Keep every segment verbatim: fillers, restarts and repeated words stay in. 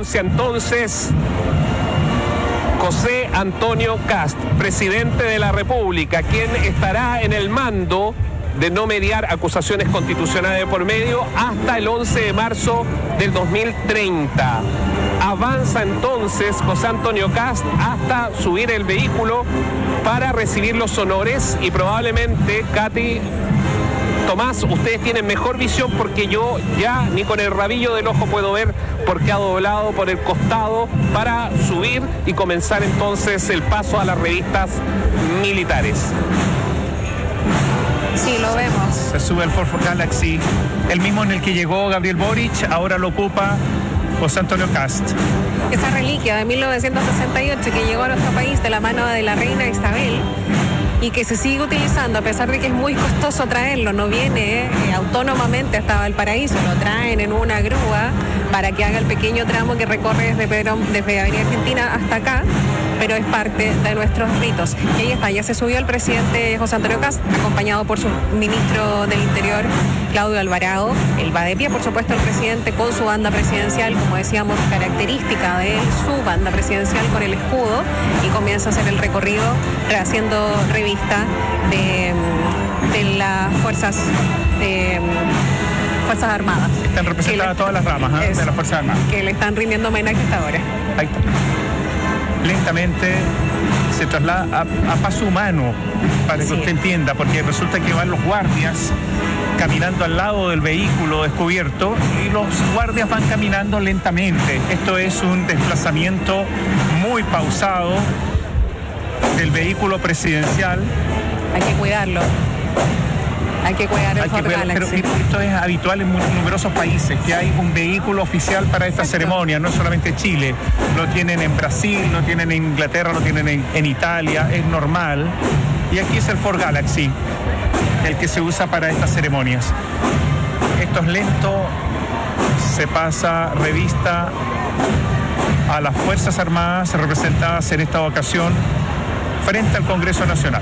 renuncia entonces José Antonio Kast, presidente de la República, quien estará en el mando de no mediar acusaciones constitucionales de por medio hasta el once de marzo del dos mil treinta. Avanza entonces José Antonio Kast hasta subir el vehículo para recibir los honores y probablemente, Katy, Tomás, ustedes tienen mejor visión porque yo ya ni con el rabillo del ojo puedo ver porque ha doblado por el costado para subir y comenzar entonces el paso a las revistas militares. Sí, lo vemos. Se sube el Ford Galaxy, el mismo en el que llegó Gabriel Boric, ahora lo ocupa José Antonio Kast. Esa reliquia de mil novecientos sesenta y ocho que llegó a nuestro país de la mano de la reina Isabel y que se sigue utilizando a pesar de que es muy costoso traerlo, no viene eh, autónomamente hasta Valparaíso, lo traen en una grúa para que haga el pequeño tramo que recorre desde, Pedro, desde Avenida Argentina hasta acá, pero es parte de nuestros ritos. Y ahí está, ya se subió el presidente José Antonio Kast, acompañado por su ministro del Interior, Claudio Alvarado. Él va de pie, por supuesto, el presidente con su banda presidencial, como decíamos, característica de él, su banda presidencial con el escudo, y comienza a hacer el recorrido haciendo revista de, de las fuerzas de, Fuerzas Armadas. Están representadas todas las ramas ¿eh? de las Fuerzas Armadas. Que le están rindiendo homenaje hasta ahora. Ahí está. Lentamente se traslada a, a paso humano, para que sí. usted entienda, porque resulta que van los guardias caminando al lado del vehículo descubierto y los guardias van caminando lentamente. Esto es un desplazamiento muy pausado del vehículo presidencial. Hay que cuidarlo. Hay que cuidar el Ford Galaxy. Pero esto es habitual en numerosos países, que hay un vehículo oficial para esta Exacto. ceremonia, no solamente Chile. Lo tienen en Brasil, lo tienen en Inglaterra, lo tienen en, en Italia, es normal. Y aquí es el Ford Galaxy, el que se usa para estas ceremonias. Esto es lento, se pasa revista a las Fuerzas Armadas representadas en esta ocasión frente al Congreso Nacional,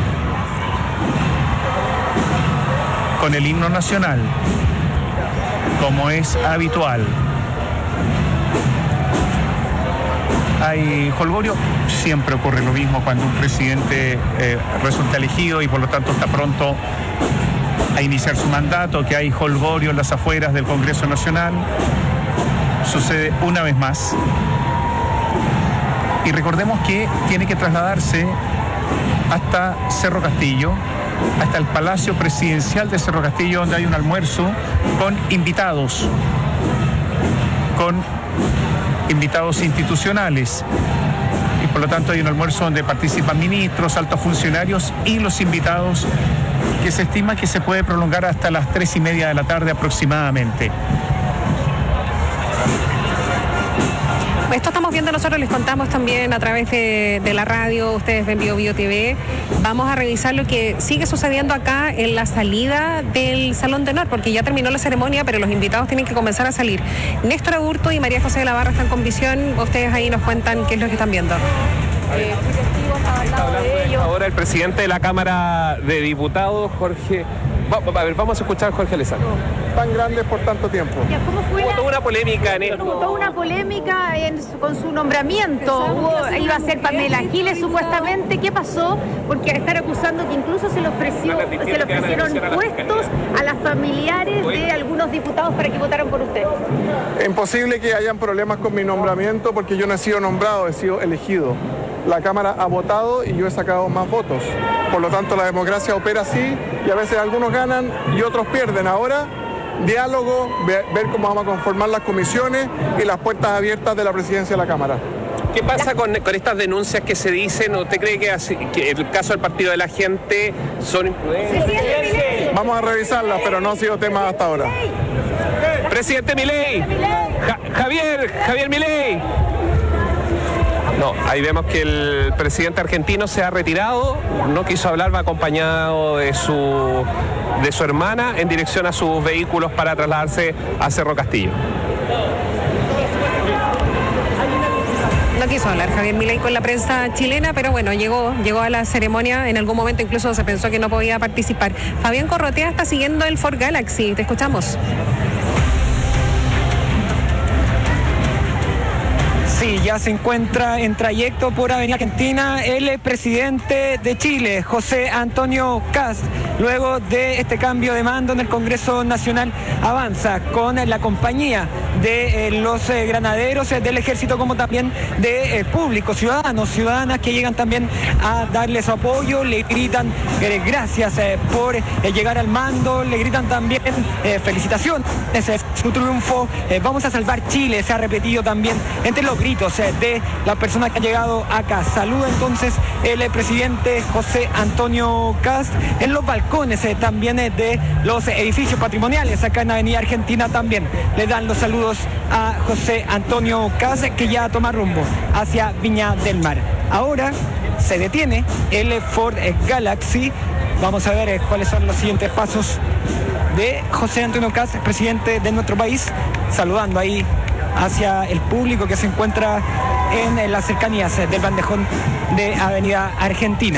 con el himno nacional, como es habitual. Hay jolgorio, siempre ocurre lo mismo cuando un presidente eh, resulta elegido y por lo tanto está pronto a iniciar su mandato, que hay jolgorio en las afueras del Congreso Nacional. Sucede una vez más. Y recordemos que tiene que trasladarse hasta Cerro Castillo, hasta el Palacio Presidencial de Cerro Castillo, donde hay un almuerzo con invitados, con invitados institucionales. Y por lo tanto hay un almuerzo donde participan ministros, altos funcionarios y los invitados, que se estima que se puede prolongar hasta las tres y media de la tarde aproximadamente. Esto estamos viendo nosotros, les contamos también a través de, de la radio, ustedes ven Bio Bio T V. Vamos a revisar lo que sigue sucediendo acá en la salida del Salón de Honor, porque ya terminó la ceremonia, pero los invitados tienen que comenzar a salir. Néstor Aburto y María José de la Barra están con visión, ustedes ahí nos cuentan qué es lo que están viendo. Eh, Está hablando ahora el presidente de la Cámara de Diputados, Jorge... Va, a ver, vamos a escuchar a Jorge Lezano. Tan grandes por tanto tiempo. Ya, ¿cómo fue? Hubo toda una polémica en esto. Hubo toda una polémica en su, con su nombramiento. Hubo, iba a ser Pamela Giles supuestamente. ¿Qué pasó? Porque están acusando que incluso se le ofreció, se le ofrecieron puestos a las familiares de algunos diputados para que votaran por usted. Es imposible que hayan problemas con mi nombramiento porque yo no he sido nombrado, he sido elegido. La Cámara ha votado y yo he sacado más votos. Por lo tanto, la democracia opera así y a veces algunos ganan y otros pierden. Ahora, diálogo, ver cómo vamos a conformar las comisiones y las puertas abiertas de la presidencia de la Cámara. ¿Qué pasa con, con estas denuncias que se dicen? ¿Usted cree que, así, que el caso del Partido de la Gente son imprudentes? Vamos a revisarlas, pero no ha sido tema hasta ahora. Presidente Milei, ja, Javier, Javier Milei. No, ahí vemos que el presidente argentino se ha retirado, no quiso hablar, va acompañado de su, de su hermana en dirección a sus vehículos para trasladarse a Cerro Castillo. No quiso hablar Javier Milei con la prensa chilena, pero bueno, llegó, llegó a la ceremonia, en algún momento incluso se pensó que no podía participar. Fabián Corrotea está siguiendo el Ford Galaxy, te escuchamos. Sí, ya se encuentra en trayecto por Avenida Argentina el presidente de Chile, José Antonio Kast. Luego de este cambio de mando en el Congreso Nacional, avanza con la compañía de eh, los eh, granaderos eh, del ejército, como también de eh, público, ciudadanos, ciudadanas que llegan también a darle su apoyo, le gritan eh, gracias eh, por eh, llegar al mando, le gritan también eh, felicitaciones, ese es su triunfo, eh, vamos a salvar Chile, se ha repetido también entre los gritos eh, de las personas que han llegado acá. Saluda entonces el eh, presidente José Antonio Kast en los balcones eh, también eh, de los edificios patrimoniales acá en Avenida Argentina. También le dan los saludos a José Antonio Kast, que ya toma rumbo hacia Viña del Mar. Ahora se detiene el Ford Galaxy. Vamos a ver eh, cuáles son los siguientes pasos de José Antonio Kast, presidente de nuestro país, saludando ahí hacia el público que se encuentra en las cercanías del bandejón de Avenida Argentina.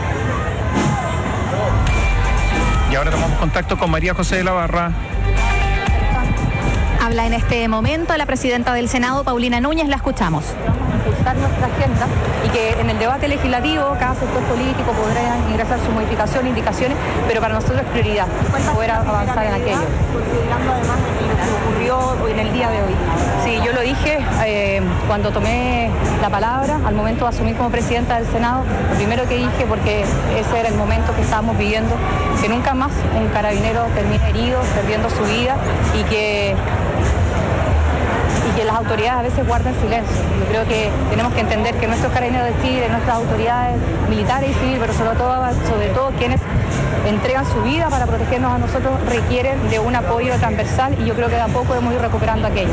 Y ahora tomamos contacto con María José de la Barra. Habla en este momento la presidenta del Senado, Paulina Núñez, la escuchamos. Impulsar nuestra agenda y que en el debate legislativo cada sector político podrá ingresar su modificación, indicaciones, pero para nosotros es prioridad poder avanzar en aquello. Considerando además lo que ocurrió en el día de hoy. Sí, yo lo dije eh, cuando tomé la palabra, al momento de asumir como presidenta del Senado, lo primero que dije, porque ese era el momento que estábamos viviendo, que nunca más un carabinero termine herido, perdiendo su vida y que y que las autoridades a veces guarden silencio. Yo creo que tenemos que entender que nuestros carabineros de Chile, nuestras autoridades militares y civiles, pero sobre todo, sobre todo quienes entregan su vida para protegernos a nosotros, requieren de un apoyo transversal y yo creo que de a poco hemos ido recuperando aquello.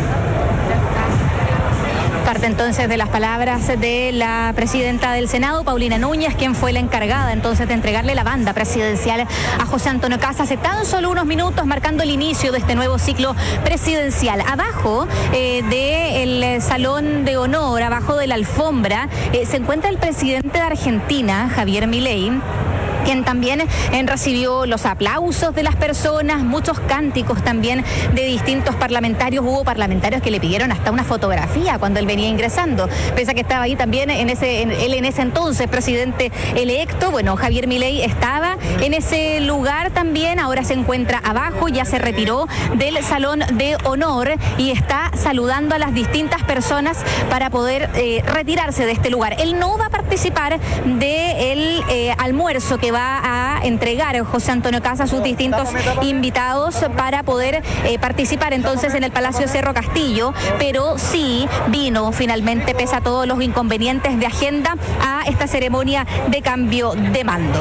Parte entonces de las palabras de la presidenta del Senado, Paulina Núñez, quien fue la encargada entonces de entregarle la banda presidencial a José Antonio Kast hace tan solo unos minutos, marcando el inicio de este nuevo ciclo presidencial. Abajo eh, del Salón de Honor, abajo de la alfombra, eh, se encuentra el presidente de Argentina, Javier Milei, quien también eh, recibió los aplausos de las personas, muchos cánticos también de distintos parlamentarios. Hubo parlamentarios que le pidieron hasta una fotografía cuando él venía ingresando, pese a que estaba ahí también en ese, en, él en ese entonces presidente electo. Bueno, Javier Milei estaba en ese lugar también, ahora se encuentra abajo, ya se retiró del Salón de Honor y está saludando a las distintas personas para poder eh, retirarse de este lugar. Él no va a participar del eh, almuerzo que va a entregar José Antonio Kast a sus distintos invitados para poder eh, participar entonces en el Palacio Cerro Castillo, pero sí vino finalmente, pese a todos los inconvenientes de agenda, a esta ceremonia de cambio de mando.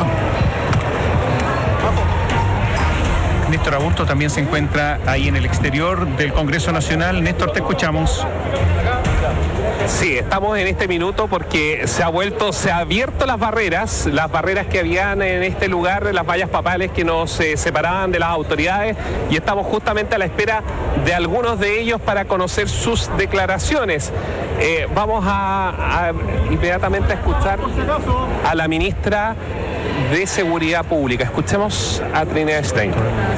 Néstor Aburto también se encuentra ahí en el exterior del Congreso Nacional. Néstor, te escuchamos. Sí, estamos en este minuto porque se ha vuelto, se ha abierto las barreras, las barreras que habían en este lugar, las vallas papales que nos eh, separaban de las autoridades, y estamos justamente a la espera de algunos de ellos para conocer sus declaraciones. Eh, vamos a, a inmediatamente a escuchar a la ministra de Seguridad Pública. Escuchemos a Trinidad Stein.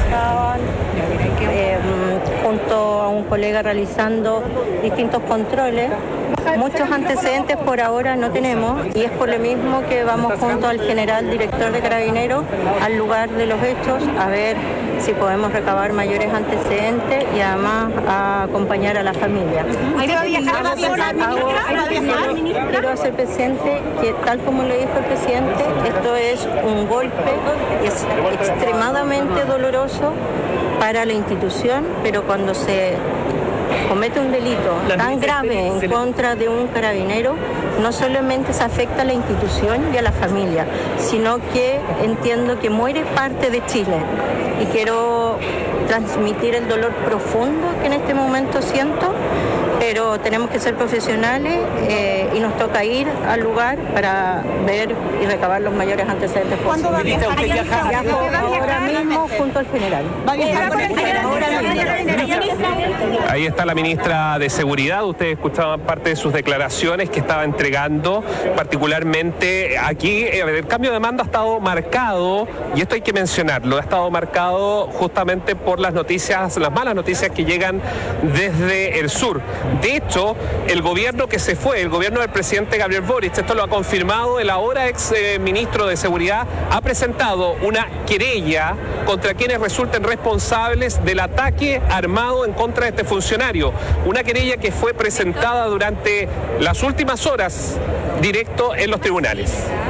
Eh, junto a un colega realizando distintos controles. Muchos antecedentes por ahora no tenemos y es por lo mismo que vamos junto al general director de Carabineros al lugar de los hechos a ver si podemos recabar mayores antecedentes y además a acompañar a la familia. Quiero hacer presente que, tal como le dijo el presidente, esto es un golpe, es extremadamente doloroso para la institución, pero cuando se comete un delito tan grave en contra de un carabinero, no solamente se afecta a la institución y a la familia, sino que entiendo que muere parte de Chile. Y quiero transmitir el dolor profundo que en este momento siento, pero tenemos que ser profesionales eh, y nos toca ir al lugar para ver y recabar los mayores antecedentes posibles. ¿Cuándo va a viajar? Viajo ahora mismo junto al general. ¿Va a viajar con el general? Ahí está la ministra de Seguridad. Ustedes escuchaban parte de sus declaraciones que estaba entregando, particularmente aquí. El cambio de mando ha estado marcado, y esto hay que mencionarlo, ha estado marcado justamente por las noticias, las malas noticias que llegan desde el sur. De hecho, el gobierno que se fue, el gobierno del presidente Gabriel Boric, esto lo ha confirmado el ahora ex eh, ministro de Seguridad, ha presentado una querella contra quienes resulten responsables del ataque armado en contra de este funcionario. Una querella que fue presentada durante las últimas horas directo en los tribunales.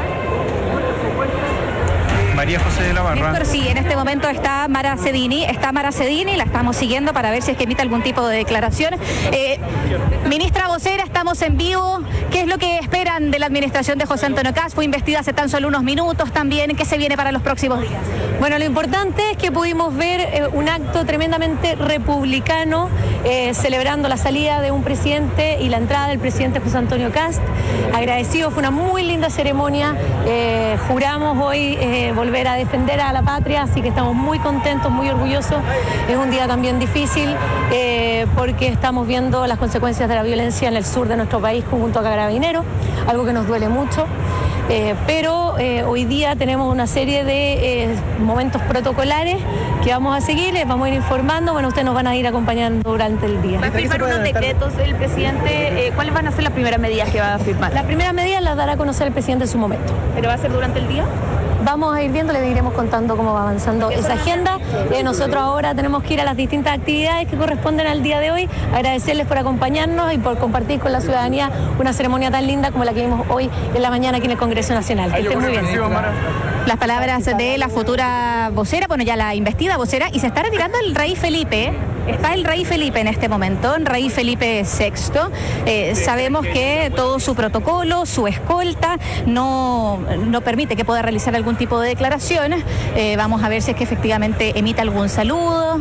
María José de la Barra. Néstor, sí, en este momento está Mara Cedini, está Mara Cedini, la estamos siguiendo para ver si es que emite algún tipo de declaración. Eh, ministra vocera, estamos en vivo. ¿Qué es lo que esperan de la administración de José Antonio Kast? Fue investida hace tan solo unos minutos también. ¿Qué se viene para los próximos días? Bueno, lo importante es que pudimos ver eh, un acto tremendamente republicano eh, celebrando la salida de un presidente y la entrada del presidente José Antonio Kast. Agradecido, fue una muy linda ceremonia. Eh, juramos hoy eh, volver a defender a la patria, así que estamos muy contentos, muy orgullosos. Es un día también difícil eh, porque estamos viendo las consecuencias de la violencia en el sur de nuestro país junto a Carabineros, algo que nos duele mucho. Eh, pero eh, hoy día tenemos una serie de eh, momentos protocolares que vamos a seguir, les vamos a ir informando. Bueno, ustedes nos van a ir acompañando durante el día. ¿Va a firmar unos decretos del presidente? Eh, ¿Cuáles van a ser las primeras medidas que va a firmar? Las primeras medidas las dará a conocer el presidente en su momento. ¿Pero va a ser durante el día? Vamos a ir viendo, le iremos contando cómo va avanzando esa agenda. Eh, nosotros ahora tenemos que ir a las distintas actividades que corresponden al día de hoy. Agradecerles por acompañarnos y por compartir con la ciudadanía una ceremonia tan linda como la que vimos hoy en la mañana aquí en el Congreso Nacional. Que estén muy bien. Las palabras de la futura vocera, bueno, ya la investida vocera, y se está retirando el rey Felipe. Está el rey Felipe en este momento, el rey Felipe sexto. Eh, sabemos que todo su protocolo, su escolta, no, no permite que pueda realizar algún tipo de declaraciones. Eh, vamos a ver si es que efectivamente emite algún saludo.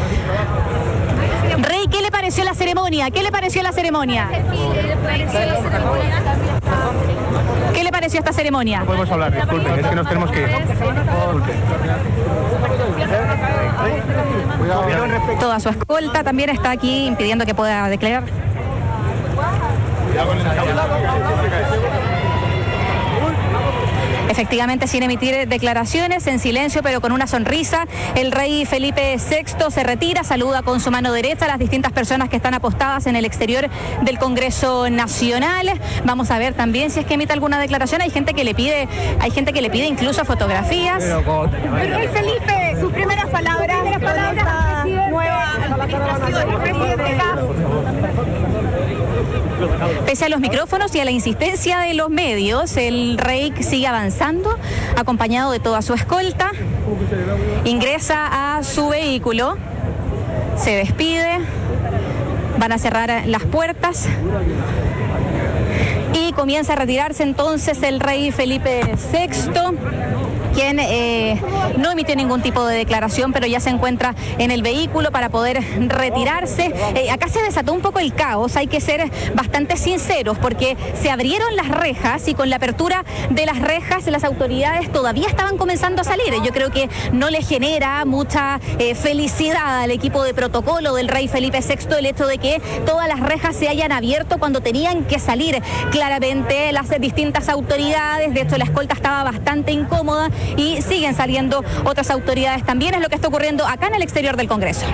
Rey, ¿qué le pareció la ceremonia? ¿Qué le pareció la ceremonia? ¿Qué le pareció esta ceremonia? No podemos hablar, disculpen, es que nos tenemos que ir. Toda su escolta también está aquí impidiendo que pueda declarar. Efectivamente, sin emitir declaraciones, en silencio, pero con una sonrisa, el rey Felipe sexto se retira, saluda con su mano derecha a las distintas personas que están apostadas en el exterior del Congreso Nacional. Vamos a ver también si es que emite alguna declaración. Hay gente que le pide, hay gente que le pide incluso fotografías. El rey Felipe, sus primeras palabras, primeras palabras nueva administración del presidente Kast. Pese a los micrófonos y a la insistencia de los medios, el rey sigue avanzando, acompañado de toda su escolta. Ingresa a su vehículo, se despide, van a cerrar las puertas y comienza a retirarse entonces el rey Felipe sexto, quien eh, no emitió ningún tipo de declaración, pero ya se encuentra en el vehículo para poder retirarse. Eh, acá se desató un poco el caos, hay que ser bastante sinceros, porque se abrieron las rejas y con la apertura de las rejas las autoridades todavía estaban comenzando a salir. Yo creo que no le genera mucha eh, felicidad al equipo de protocolo del rey Felipe sexto el hecho de que todas las rejas se hayan abierto cuando tenían que salir claramente las distintas autoridades. De hecho, la escolta estaba bastante incómoda y siguen saliendo otras autoridades también. Es lo que está ocurriendo acá en el exterior del Congreso.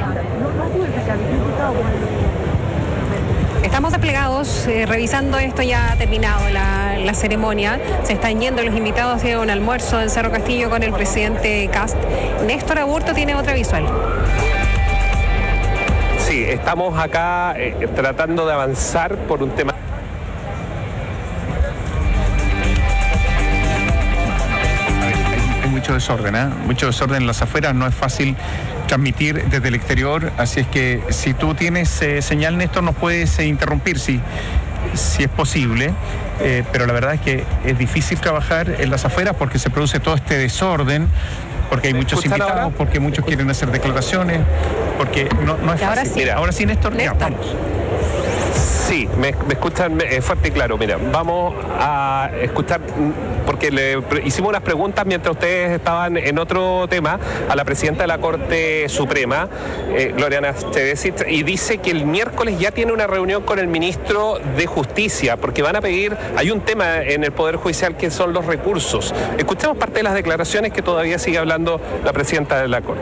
Estamos desplegados, eh, revisando esto. Ya ha terminado la, la ceremonia. Se están yendo los invitados hacia un almuerzo en Cerro Castillo con el presidente Kast. Néstor Aburto tiene otra visual. Sí, estamos acá eh, tratando de avanzar por un tema. Mucho desorden, ¿eh? Mucho desorden en las afueras, no es fácil transmitir desde el exterior, así es que si tú tienes eh, señal, Néstor, nos puedes eh, interrumpir si, si es posible, eh, pero la verdad es que es difícil trabajar en las afueras porque se produce todo este desorden, porque hay muchos invitados, ahora? Porque muchos quieren hacer declaraciones, porque no, no es fácil. Ahora sí, Mira, ahora sí Néstor, Néstor. Ya, vamos. Sí, me, me escuchan eh, fuerte y claro. Mira, vamos a escuchar, porque le pre- hicimos unas preguntas mientras ustedes estaban en otro tema a la presidenta de la Corte Suprema, eh, Gloriana Esteves, y dice que el miércoles ya tiene una reunión con el ministro de Justicia, porque van a pedir, hay un tema en el Poder Judicial que son los recursos. Escuchemos parte de las declaraciones que todavía sigue hablando la presidenta de la Corte.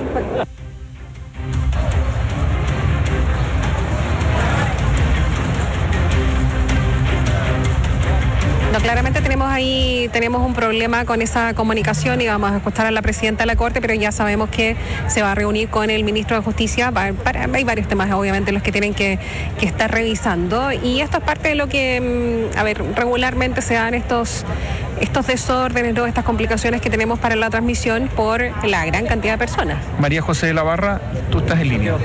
claramente tenemos ahí, tenemos un problema con esa comunicación y vamos a escuchar a la presidenta de la Corte, pero ya sabemos que se va a reunir con el ministro de Justicia. Para, para, hay varios temas, obviamente, los que tienen que, que estar revisando. Y esto es parte de lo que, a ver, regularmente se dan estos, estos desórdenes, ¿no? Estas complicaciones que tenemos para la transmisión por la gran cantidad de personas. María José de la Barra, tú estás en línea.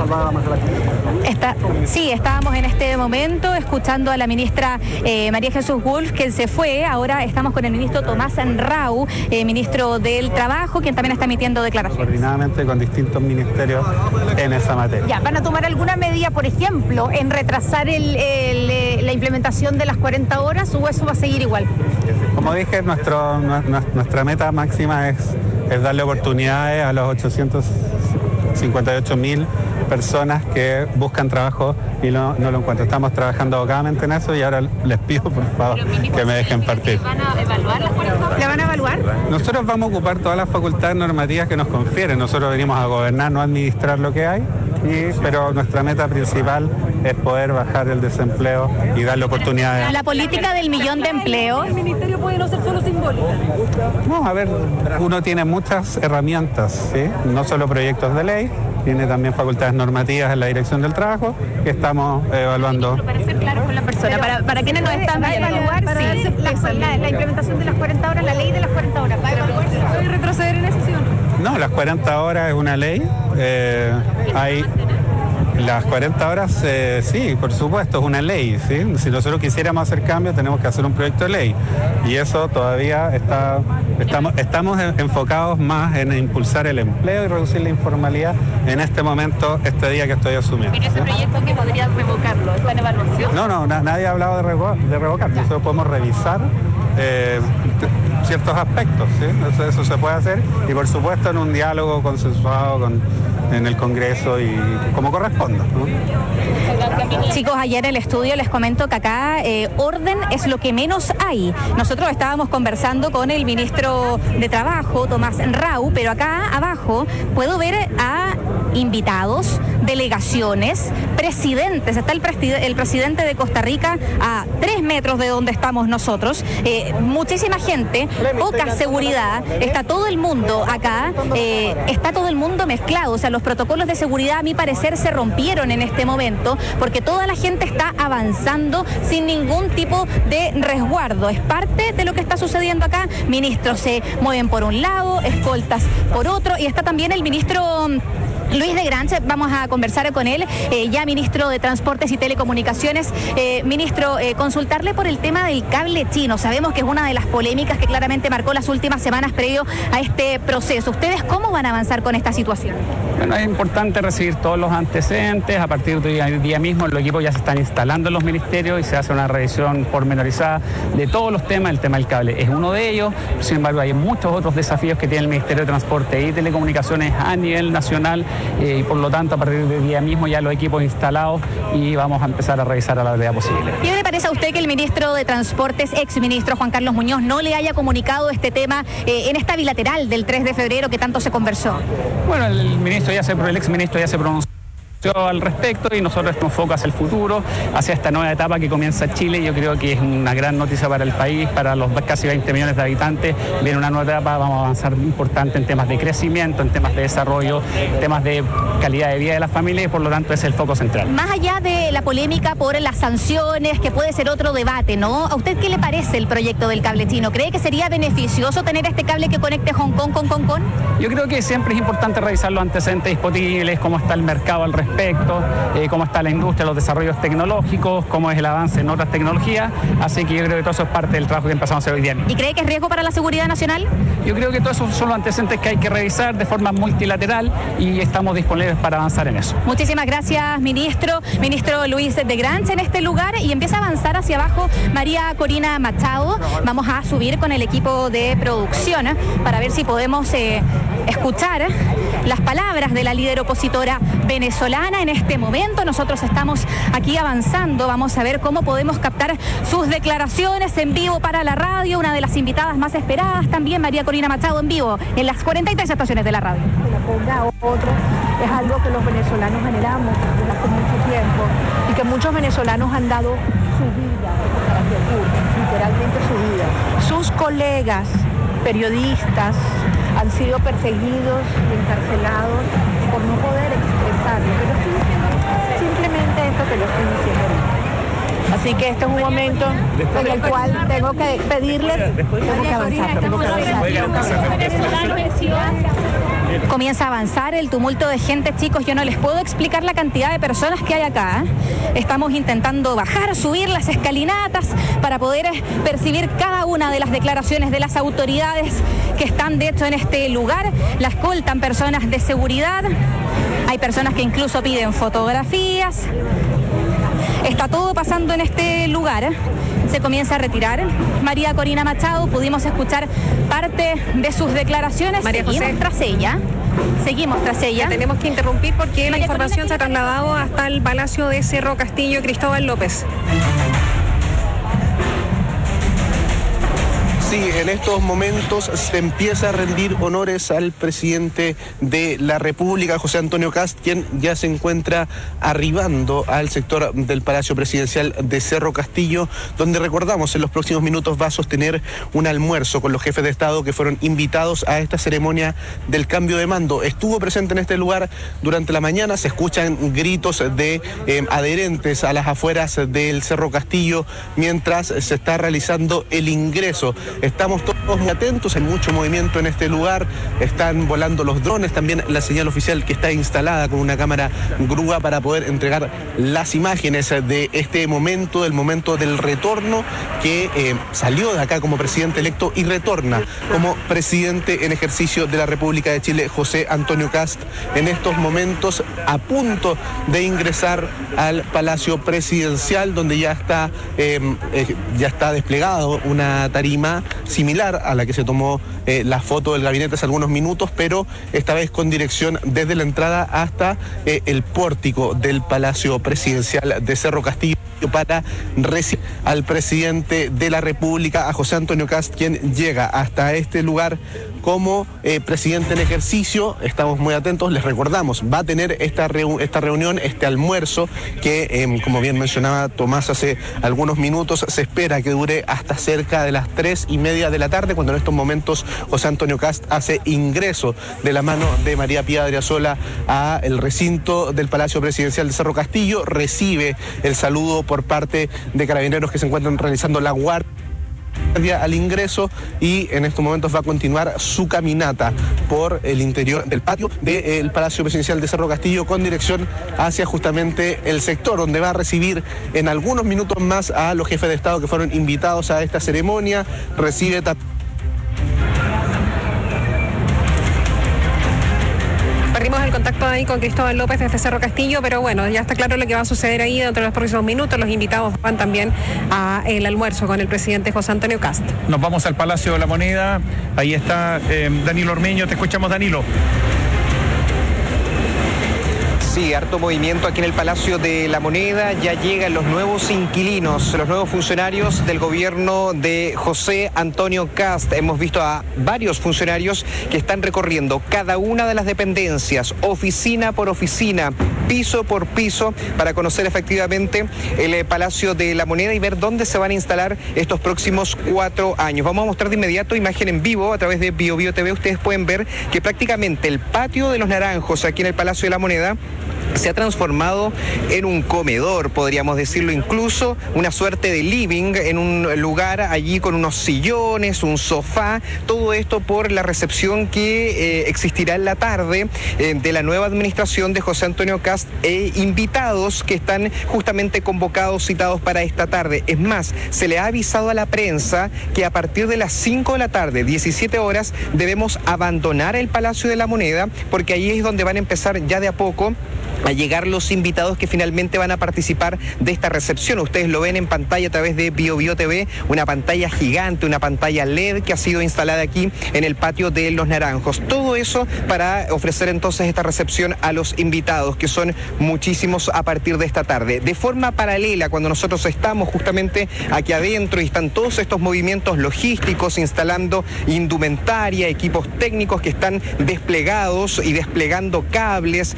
Está, sí, estábamos en este momento escuchando a la ministra eh, María Jesús Wolf, que se fue. Ahora estamos con el ministro Tomás Rau, eh, ministro del Trabajo, quien también está emitiendo declaraciones. Coordinadamente con distintos ministerios en esa materia. Ya, ¿van a tomar alguna medida, por ejemplo, en retrasar el, el, la implementación de las cuarenta horas o eso va a seguir igual? Como dije, nuestro, nuestra meta máxima es, es darle oportunidades a los ochocientos cincuenta y ocho mil personas que buscan trabajo y no, no lo encuentran. Estamos trabajando abocadamente en eso y ahora les pido, por favor, que me dejen partir. ¿Van a evaluar las cuarenta horas? ¿La van a evaluar? Nosotros vamos a ocupar todas las facultades normativas que nos confieren. Nosotros venimos a gobernar, no a administrar lo que hay, y, pero nuestra meta principal es poder bajar el desempleo y darle oportunidades. La política del millón de empleos. El ministerio puede no ser solo simbólica. No, a ver, uno tiene muchas herramientas, ¿sí? No solo proyectos de ley, tiene también facultades normativas en la Dirección del Trabajo que estamos evaluando. Para ser claros con la persona, para, para quienes nos están viendo. ¿Va a evaluar para sí, la, la, la implementación de las cuarenta horas, la ley de las cuarenta horas? ¿Va a evaluar? ¿Puede retroceder en esa sesión? No, las cuarenta horas es una ley. Eh, hay las cuarenta horas, eh, sí, por supuesto, es una ley, ¿sí? Si nosotros quisiéramos hacer cambios, tenemos que hacer un proyecto de ley. Y eso todavía está, estamos, estamos enfocados más en impulsar el empleo y reducir la informalidad en este momento, este día que estoy asumiendo. ¿Pero ese proyecto que podría revocarlo? ¿Está en evaluación? No, no, na- nadie ha hablado de, revo- de revocar. Nosotros podemos revisar eh, t- ciertos aspectos, ¿sí? Eso, eso se puede hacer y por supuesto en un diálogo consensuado con, en el Congreso y como corresponda, ¿no? Chicos, ayer en el estudio les comento que acá eh, orden es lo que menos hay. Nosotros estábamos conversando con el ministro de Trabajo, Tomás Rau, pero acá abajo puedo ver a invitados, delegaciones, presidentes. Está el, preside- el presidente de Costa Rica a tres metros de donde estamos nosotros. Eh, muchísima gente, poca seguridad. Está todo el mundo acá, eh, está todo el mundo mezclado. O sea, los protocolos de seguridad a mi parecer se rompieron en este momento porque toda la gente está avanzando sin ningún tipo de resguardo. Es parte de lo que está sucediendo acá. Ministros se mueven por un lado, escoltas por otro, y está también el ministro Luis de Granche. Vamos a conversar con él, eh, ya ministro de Transportes y Telecomunicaciones. Eh, ministro, eh, consultarle por el tema del cable chino. Sabemos que es una de las polémicas que claramente marcó las últimas semanas previo a este proceso. ¿Ustedes cómo van a avanzar con esta situación? Bueno, es importante recibir todos los antecedentes. A partir de hoy día mismo los equipos ya se están instalando en los ministerios y se hace una revisión pormenorizada de todos los temas. El tema del cable es uno de ellos. Sin embargo, hay muchos otros desafíos que tiene el Ministerio de Transporte y Telecomunicaciones a nivel nacional. Eh, y por lo tanto a partir del día mismo ya los equipos instalados y vamos a empezar a revisar a la brevedad posible. ¿Qué le parece a usted que el ministro de Transportes, ex ministro Juan Carlos Muñoz, no le haya comunicado este tema eh, en esta bilateral del tres de febrero que tanto se conversó? Bueno, el ministro ya se, el ex ministro ya se pronunció al respecto y nosotros estamos enfocados hacia el futuro, hacia esta nueva etapa que comienza Chile. Yo creo que es una gran noticia para el país, para los casi veinte millones de habitantes. Viene una nueva etapa, vamos a avanzar importante en temas de crecimiento, en temas de desarrollo, en temas de calidad de vida de las familias y por lo tanto es el foco central. Más allá de la polémica por las sanciones, que puede ser otro debate, ¿no? ¿A usted qué le parece el proyecto del cable chino? ¿Cree que sería beneficioso tener este cable que conecte Hong Kong con Hong Kong? Yo creo que siempre es importante revisar los antecedentes disponibles, cómo está el mercado al respecto. Respecto, eh, cómo está la industria, los desarrollos tecnológicos, cómo es el avance en otras tecnologías, así que yo creo que todo eso es parte del trabajo que empezamos a hacer hoy día. ¿Y cree que es riesgo para la seguridad nacional? Yo creo que todos esos son los antecedentes que hay que revisar de forma multilateral y estamos disponibles para avanzar en eso. Muchísimas gracias, ministro. Ministro Luis de Granche en este lugar y empieza a avanzar hacia abajo María Corina Machado. Vamos a subir con el equipo de producción ¿eh? para ver si podemos eh, escuchar las palabras de la líder opositora venezolana. En este momento nosotros estamos aquí avanzando, vamos a ver cómo podemos captar sus declaraciones en vivo para la radio, una de las invitadas más esperadas también, María Corina Machado, en vivo en las cuarenta y tres estaciones de la radio. Que la ponga otro, es algo que los venezolanos generamos desde hace mucho tiempo y que muchos venezolanos han dado su vida, literalmente su vida. Sus colegas periodistas han sido perseguidos y encarcelados por no poder expresarlo. Pero estoy diciendo simplemente esto que lo estoy diciendo ahorita. Así que este es un momento en el cual tengo que pedirles, tengo que avanzar, tengo que avanzar. Comienza a avanzar el tumulto de gente, chicos. Yo no les puedo explicar la cantidad de personas que hay acá. Estamos intentando bajar, subir las escalinatas para poder percibir cada una de las declaraciones de las autoridades que están, de hecho, en este lugar. La escoltan personas de seguridad. Hay personas que incluso piden fotografías. Está todo pasando en este lugar. Se comienza a retirar María Corina Machado. Pudimos escuchar parte de sus declaraciones. María Seguimos José. tras ella. Seguimos tras ella. La tenemos que interrumpir porque la María información Corina, se ha trasladado hasta el Palacio de Cerro Castillo. Cristóbal López. Sí, en estos momentos se empieza a rendir honores al presidente de la República, José Antonio Kast, quien ya se encuentra arribando al sector del Palacio Presidencial de Cerro Castillo, donde, recordamos, en los próximos minutos va a sostener un almuerzo con los jefes de Estado que fueron invitados a esta ceremonia del cambio de mando. Estuvo presente en este lugar durante la mañana, se escuchan gritos de eh, adherentes a las afueras del Cerro Castillo mientras se está realizando el ingreso. Estamos todos muy atentos, hay mucho movimiento en este lugar, están volando los drones, también la señal oficial que está instalada con una cámara grúa para poder entregar las imágenes de este momento, del momento del retorno que eh, salió de acá como presidente electo y retorna como presidente en ejercicio de la República de Chile, José Antonio Kast, en estos momentos a punto de ingresar al Palacio Presidencial, donde ya está, eh, eh, ya está desplegado una tarima similar a la que se tomó eh, la foto del gabinete hace algunos minutos, pero esta vez con dirección desde la entrada hasta eh, el pórtico del Palacio Presidencial de Cerro Castillo para recibir al presidente de la República, a José Antonio Kast, quien llega hasta este lugar como eh, presidente en ejercicio. Estamos muy atentos, les recordamos, va a tener esta, reu esta reunión, este almuerzo que, eh, como bien mencionaba Tomás hace algunos minutos, se espera que dure hasta cerca de las tres y media de la tarde, cuando en estos momentos José Antonio Kast hace ingreso de la mano de María Pía Adriasola a el recinto del Palacio Presidencial de Cerro Castillo, recibe el saludo por parte de carabineros que se encuentran realizando la guardia al ingreso, y en estos momentos va a continuar su caminata por el interior del patio del Palacio Presidencial de Cerro Castillo con dirección hacia justamente el sector donde va a recibir en algunos minutos más a los jefes de Estado que fueron invitados a esta ceremonia. Recibe también Perdimos el contacto ahí con Cristóbal López desde Cerro Castillo, pero bueno, ya está claro lo que va a suceder ahí dentro de los próximos minutos. Los invitados van también al almuerzo con el presidente José Antonio Kast. Nos vamos al Palacio de la Moneda. Ahí está eh, Danilo Ormeño. Te escuchamos, Danilo. Sí, harto movimiento aquí en el Palacio de la Moneda. Ya llegan los nuevos inquilinos, los nuevos funcionarios del gobierno de José Antonio Kast. Hemos visto a varios funcionarios que están recorriendo cada una de las dependencias, oficina por oficina, piso por piso, para conocer efectivamente el Palacio de la Moneda y ver dónde se van a instalar estos próximos cuatro años. Vamos a mostrar de inmediato imagen en vivo a través de Bio Bio T V. Ustedes pueden ver que prácticamente el patio de los Naranjos aquí en el Palacio de la Moneda se ha transformado en un comedor, podríamos decirlo, incluso una suerte de living, en un lugar allí con unos sillones, un sofá, todo esto por la recepción que eh, existirá en la tarde eh, de la nueva administración de José Antonio Kast e invitados que están justamente convocados, citados para esta tarde. Es más, se le ha avisado a la prensa que a partir de las cinco de la tarde, diecisiete horas, debemos abandonar el Palacio de la Moneda, porque ahí es donde van a empezar ya de a poco a llegar los invitados que finalmente van a participar de esta recepción. Ustedes lo ven en pantalla a través de Bio Bio T V, una pantalla gigante, una pantalla L E D que ha sido instalada aquí en el patio de los Naranjos. Todo eso para ofrecer entonces esta recepción a los invitados, que son muchísimos a partir de esta tarde. De forma paralela, cuando nosotros estamos justamente aquí adentro y están todos estos movimientos logísticos, instalando indumentaria, equipos técnicos que están desplegados y desplegando cables,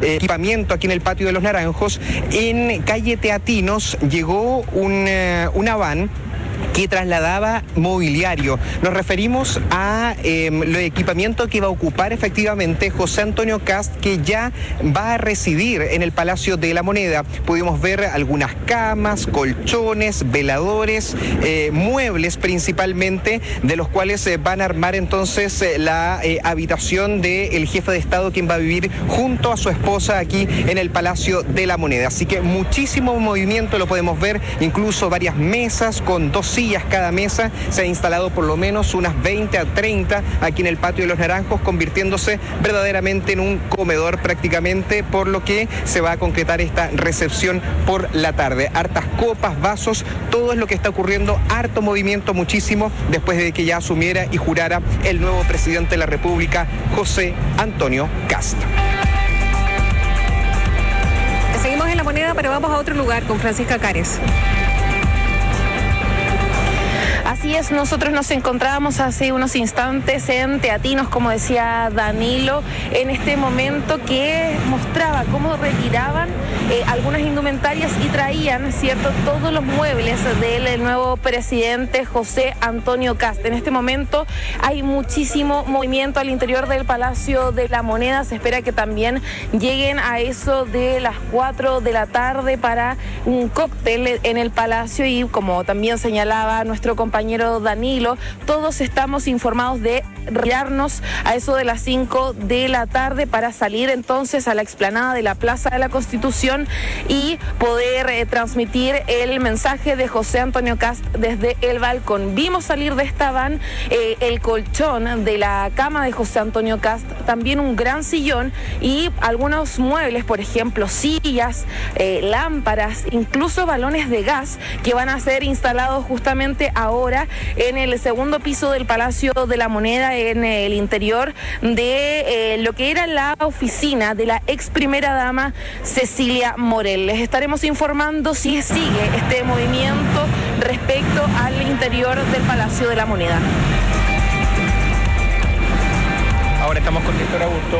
eh, equipamiento aquí en el Patio de los Naranjos, en calle Teatinos llegó un, eh, una van que trasladaba mobiliario. Nos referimos a eh, los equipamientos que va a ocupar efectivamente José Antonio Kast, que ya va a residir en el Palacio de la Moneda. Pudimos ver algunas camas, colchones, veladores, eh, muebles principalmente, de los cuales eh, van a armar entonces eh, la eh, habitación del jefe de Estado, quien va a vivir junto a su esposa aquí en el Palacio de la Moneda. Así que muchísimo movimiento, lo podemos ver, incluso varias mesas con dos sillas cada mesa. Se ha instalado por lo menos unas veinte a treinta aquí en el Patio de los Naranjos, convirtiéndose verdaderamente en un comedor prácticamente, por lo que se va a concretar esta recepción por la tarde. Hartas copas, vasos, todo es lo que está ocurriendo, harto movimiento, muchísimo, después de que ya asumiera y jurara el nuevo presidente de la República, José Antonio Kast. Seguimos en La Moneda, pero vamos a otro lugar con Francisca Cares. Así es, nosotros nos encontrábamos hace unos instantes en Teatinos, como decía Danilo, en este momento que mostraba cómo retiraban eh, algunas indumentarias y traían, cierto, todos los muebles del nuevo presidente José Antonio Kast. En este momento hay muchísimo movimiento al interior del Palacio de la Moneda. Se espera que también lleguen a eso de las cuatro de la tarde para un cóctel en el Palacio, y como también señalaba nuestro compañero Danilo, todos estamos informados de retirarnos a eso de las cinco de la tarde para salir entonces a la explanada de la Plaza de la Constitución y poder eh, transmitir el mensaje de José Antonio Kast desde el balcón. Vimos salir de esta van eh, el colchón de la cama de José Antonio Kast, también un gran sillón y algunos muebles, por ejemplo, sillas, eh, lámparas, incluso balones de gas que van a ser instalados justamente ahora en el segundo piso del Palacio de la Moneda, en el interior de eh, lo que era la oficina de la ex primera dama Cecilia Morel. Les estaremos informando si sigue este movimiento respecto al interior del Palacio de la Moneda. Ahora estamos con Víctor Augusto.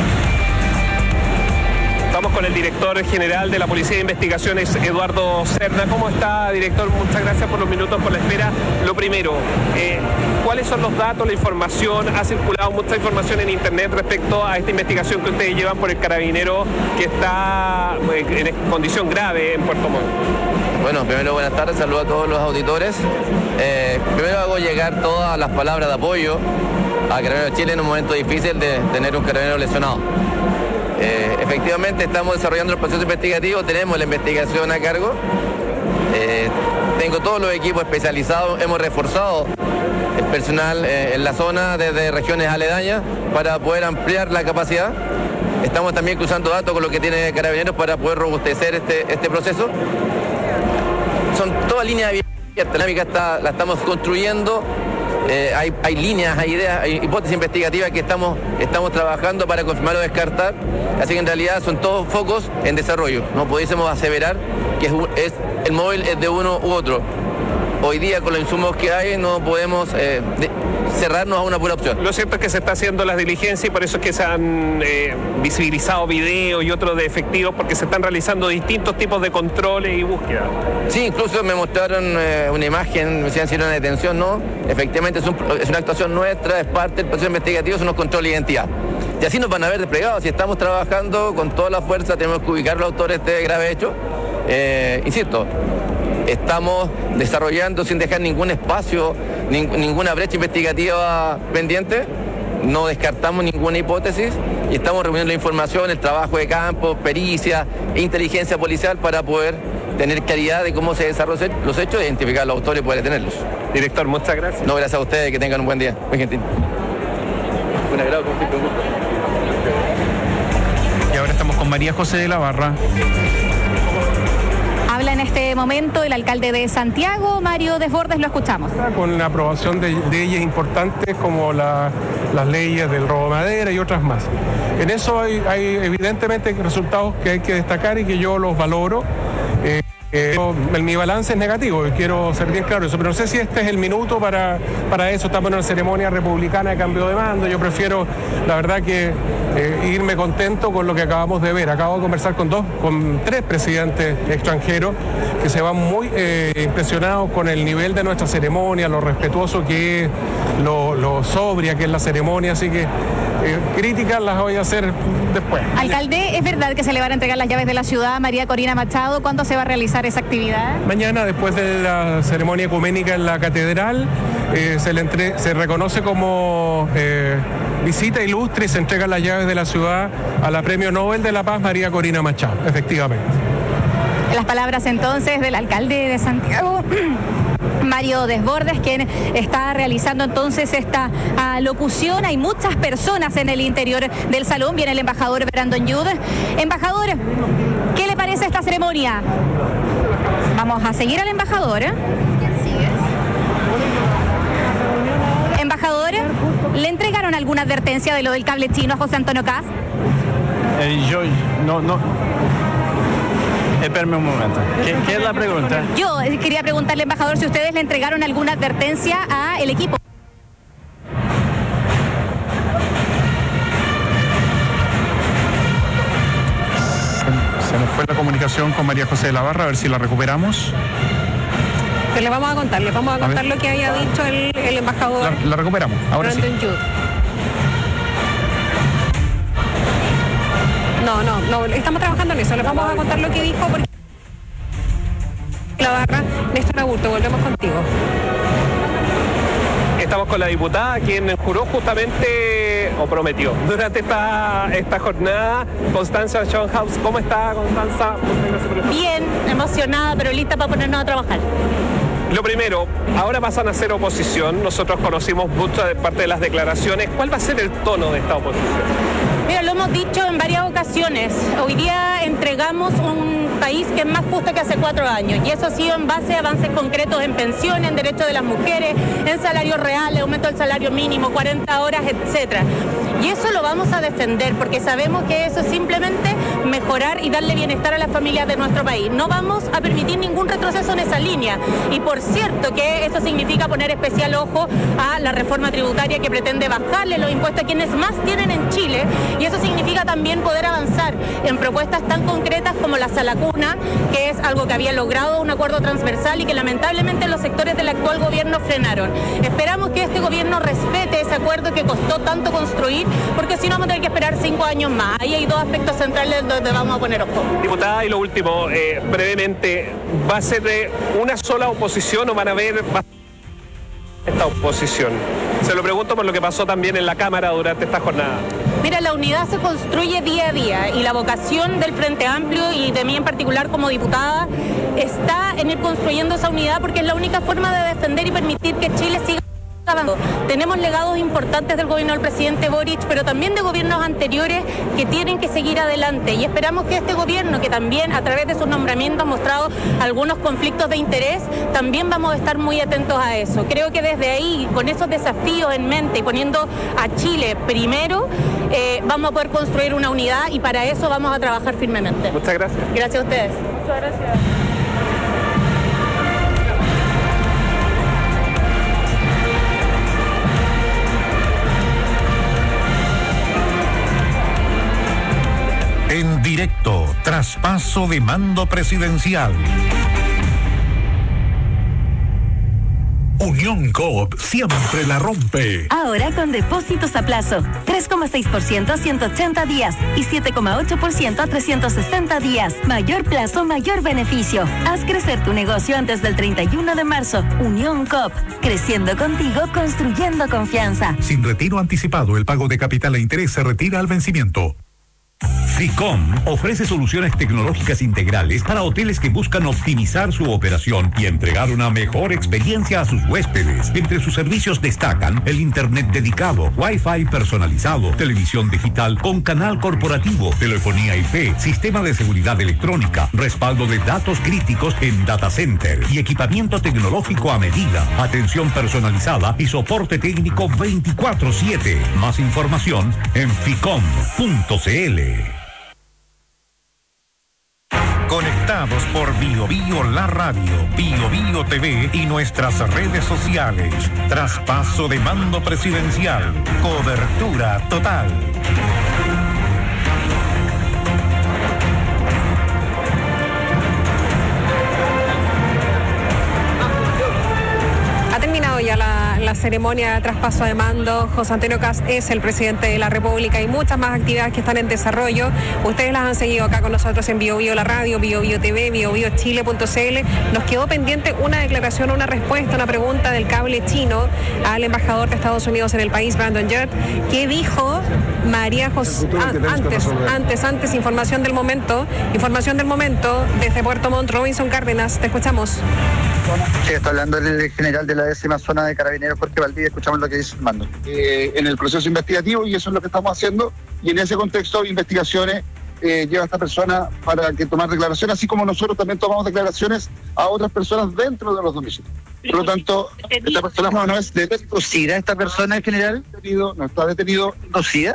Estamos con el director general de la Policía de Investigaciones, Eduardo Cerda. ¿Cómo está, director? Muchas gracias por los minutos, por la espera. Lo primero, eh, ¿cuáles son los datos, la información? Ha circulado mucha información en internet respecto a esta investigación que ustedes llevan por el carabinero que está eh, en condición grave en Puerto Montt. Bueno, primero buenas tardes, saludo a todos los auditores. Eh, primero hago llegar todas las palabras de apoyo a Carabineros de Chile en un momento difícil de tener un carabinero lesionado. Eh, efectivamente estamos desarrollando el proceso investigativo, tenemos la investigación a cargo, eh, tengo todos los equipos especializados, hemos reforzado el personal eh, en la zona desde regiones aledañas para poder ampliar la capacidad. Estamos también cruzando datos con lo que tiene Carabineros para poder robustecer este, este proceso. Son todas líneas abiertas, la dinámica está, la estamos construyendo. Eh, hay, hay líneas, hay ideas, hay hipótesis investigativas que estamos, estamos trabajando para confirmar o descartar, así que en realidad son todos focos en desarrollo. No pudiésemos aseverar que es, es, el móvil es de uno u otro. Hoy día con los insumos que hay no podemos eh, de, cerrarnos a una pura opción. Lo cierto es que se está haciendo las diligencias y por eso es que se han eh, visibilizado videos y otros de efectivos, porque se están realizando distintos tipos de controles y búsquedas. Sí, incluso me mostraron eh, una imagen, me decían si era una detención, no. Efectivamente es, un, es una actuación nuestra, es parte del proceso investigativo, son unos controles de identidad. Y así nos van a ver desplegados. Si estamos trabajando con toda la fuerza, tenemos que ubicar a los autores de este grave hecho. Eh, insisto, estamos desarrollando sin dejar ningún espacio, ning, ninguna brecha investigativa pendiente, no descartamos ninguna hipótesis y estamos reuniendo la información, el trabajo de campo, pericia, inteligencia policial para poder tener claridad de cómo se desarrollan los hechos e identificar a los autores y poder detenerlos. Director, muchas gracias. No, gracias a ustedes, que tengan un buen día. Muy gentil. Un agrado, conflicto. Y ahora estamos con María José de la Barra. Habla en este momento el alcalde de Santiago, Mario Desbordes, lo escuchamos. Con la aprobación de leyes importantes como la, las leyes del robo de madera y otras más. En eso hay, hay evidentemente resultados que hay que destacar y que yo los valoro. Eh, eh, mi balance es negativo, quiero ser bien claro eso, pero no sé si este es el minuto para, para eso. Estamos en una ceremonia republicana de cambio de mando. Yo prefiero, la verdad, que eh, irme contento con lo que acabamos de ver. Acabo de conversar con dos, con tres presidentes extranjeros que se van muy eh, impresionados con el nivel de nuestra ceremonia, lo respetuoso que es, lo, lo sobria que es la ceremonia, así que eh, críticas las voy a hacer después. Alcalde, ¿es verdad que se le van a entregar las llaves de la ciudad a María Corina Machado? ¿Cuándo se va a realizar esa actividad? Mañana, después de la ceremonia ecuménica en la catedral, eh, se le entre, se reconoce como eh, visita ilustre y se entregan las llaves de la ciudad a la Premio Nobel de la Paz María Corina Machado, efectivamente. Las palabras entonces del alcalde de Santiago, Mario Desbordes, quien está realizando entonces esta uh, locución. Hay muchas personas en el interior del salón. Viene el embajador Brandon Yud. Embajador, ¿qué le parece esta ceremonia? Vamos a seguir al embajador. ¿eh? ¿Quién sigue? Embajador, ¿le entregaron alguna advertencia de lo del cable chino a José Antonio Kast? Eh, yo no, no. Espérame un momento. ¿Qué, ¿Qué es la pregunta? Yo quería preguntarle, embajador, si ustedes le entregaron alguna advertencia al equipo. Se, se nos fue la comunicación con María José de la Barra, a ver si la recuperamos. Pero le vamos a contar, le vamos a contar a lo que había dicho el, el embajador. La, la recuperamos, ahora Brandon sí. Yud. No, no, no, estamos trabajando en eso, les vamos a contar lo que dijo porque la barra. Néstor Aburto, volvemos contigo. Estamos con la diputada, quien juró justamente, o prometió, durante esta, esta jornada, Constanza Schoenhaus. ¿Cómo está, Constanza? Bien, emocionada, pero lista para ponernos a trabajar. Lo primero, ahora pasan a ser oposición. Nosotros conocimos mucho de parte de las declaraciones. ¿Cuál va a ser el tono de esta oposición? Mira, lo hemos dicho en varias ocasiones. Hoy día entregamos un país que es más justo que hace cuatro años. Y eso ha sido en base a avances concretos en pensiones, en derechos de las mujeres, en salarios reales, aumento del salario mínimo, cuarenta horas, etcétera. Y eso lo vamos a defender porque sabemos que eso es simplemente mejorar y darle bienestar a las familias de nuestro país. No vamos a permitir ningún retroceso en esa línea. Y por cierto que eso significa poner especial ojo a la reforma tributaria que pretende bajarle los impuestos a quienes más tienen en Chile. Y eso significa también poder avanzar en propuestas tan concretas como la salacuna, que es algo que había logrado un acuerdo transversal y que lamentablemente los sectores del actual gobierno frenaron. Esperamos que este gobierno respete ese acuerdo que costó tanto construir, porque si no vamos a tener que esperar cinco años más. Ahí hay dos aspectos centrales donde vamos a poner ojo. Diputada, y lo último, eh, brevemente, ¿va a ser de una sola oposición o van a ver esta oposición? Se lo pregunto por lo que pasó también en la Cámara durante esta jornada. Mira, la unidad se construye día a día y la vocación del Frente Amplio y de mí en particular como diputada está en ir construyendo esa unidad porque es la única forma de defender y permitir que Chile siga avanzando. Tenemos legados importantes del gobierno del presidente Boric, pero también de gobiernos anteriores que tienen que seguir adelante y esperamos que este gobierno, que también a través de sus nombramientos ha mostrado algunos conflictos de interés, también vamos a estar muy atentos a eso. Creo que desde ahí, con esos desafíos en mente y poniendo a Chile primero, eh, vamos a poder construir una unidad y para eso vamos a trabajar firmemente. Muchas gracias. Gracias a ustedes. Muchas gracias. En directo, traspaso de mando presidencial. Unión Coop siempre la rompe. Ahora con depósitos a plazo, tres coma seis por ciento a ciento ochenta días y siete coma ocho por ciento a trescientos sesenta días. Mayor plazo, mayor beneficio. Haz crecer tu negocio antes del treinta y uno de marzo. Unión Coop, creciendo contigo, construyendo confianza. Sin retiro anticipado, el pago de capital e interés se retira al vencimiento. FICOM ofrece soluciones tecnológicas integrales para hoteles que buscan optimizar su operación y entregar una mejor experiencia a sus huéspedes. Entre sus servicios destacan el internet dedicado, Wi-Fi personalizado, televisión digital con canal corporativo, telefonía I P, sistema de seguridad electrónica, respaldo de datos críticos en data center y equipamiento tecnológico a medida, atención personalizada y soporte técnico veinticuatro siete. Más información en ficom punto cl. Conectados por Bio Bio La Radio, Bio Bio T V y nuestras redes sociales. Traspaso de mando presidencial. Cobertura total. la ceremonia de traspaso de mando. José Antonio Kast es el presidente de la República y muchas más actividades que están en desarrollo. Ustedes las han seguido acá con nosotros en Bio Bio la radio, Bio Bio T V, bio bio chile punto c l. Nos quedó pendiente una declaración, una respuesta, una pregunta del cable chino al embajador de Estados Unidos en el país, Brandon Yurt. ¿Qué dijo María José? Ah, antes, antes, antes, información del momento, información del momento desde Puerto Montt, Robinson Cárdenas, te escuchamos. Sí, está hablando el general de la décima zona de Carabineros, Jorge Valdivia, escuchamos lo que dice el mando. Eh, en el proceso investigativo, y eso es lo que estamos haciendo, y en ese contexto, investigaciones eh, lleva a esta persona para que tomar declaraciones, así como nosotros también tomamos declaraciones a otras personas dentro de los domicilios. Por lo tanto, esta persona no, no es detenida, esta persona en general, detenido, no está detenido. ¿Conocida?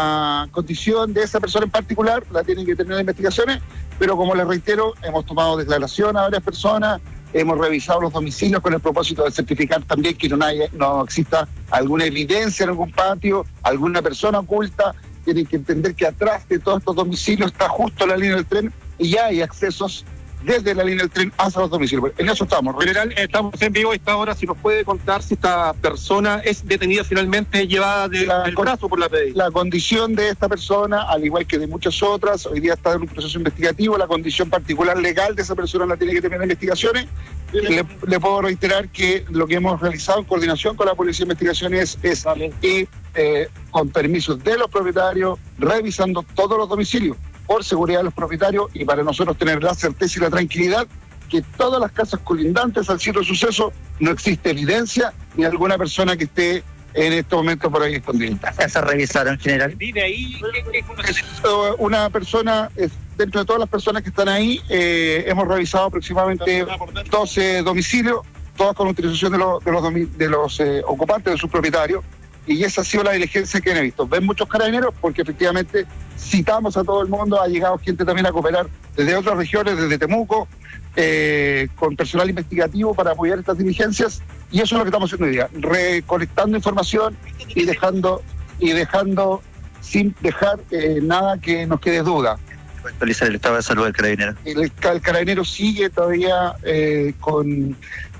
La condición de esa persona en particular la tienen que tener investigaciones, pero como les reitero, hemos tomado declaración a varias personas, hemos revisado los domicilios con el propósito de certificar también que no, haya, no exista alguna evidencia en algún patio, alguna persona oculta. Tienen que entender que atrás de todos estos domicilios está justo la línea del tren y ya hay accesos desde la línea del tren hacia los domicilios. En eso estamos. General, estamos en vivo a esta hora. Si nos puede contar si esta persona es detenida finalmente, llevada de, la, del brazo por la P D I. La condición de esta persona, al igual que de muchas otras, hoy día está en un proceso investigativo. La condición particular legal de esa persona la tiene que tener investigaciones. Le, le puedo reiterar que lo que hemos realizado en coordinación con la Policía de Investigaciones es, es y, eh, con permisos de los propietarios, revisando todos los domicilios por seguridad de los propietarios y para nosotros tener la certeza y la tranquilidad que todas las casas colindantes al sitio de suceso no existe evidencia ni alguna persona que esté en este momento por ahí escondida. ¿Las casas revisaron, general? ¿Vive ahí? ¿Qué, qué, una persona, dentro de todas las personas que están ahí, eh, hemos revisado aproximadamente doce domicilios, todas con utilización de los, de los, domi- de los eh, ocupantes, de sus propietarios, y esa ha sido la diligencia que he visto. Ven muchos carabineros porque efectivamente citamos a todo el mundo, ha llegado gente también a cooperar desde otras regiones, desde Temuco, eh, con personal investigativo para apoyar estas diligencias, y eso es lo que estamos haciendo hoy día, recolectando información y dejando, y dejando sin dejar eh, nada que nos quede duda. Actualizar el estado de salud del carabinero. El, el carabinero sigue todavía eh, con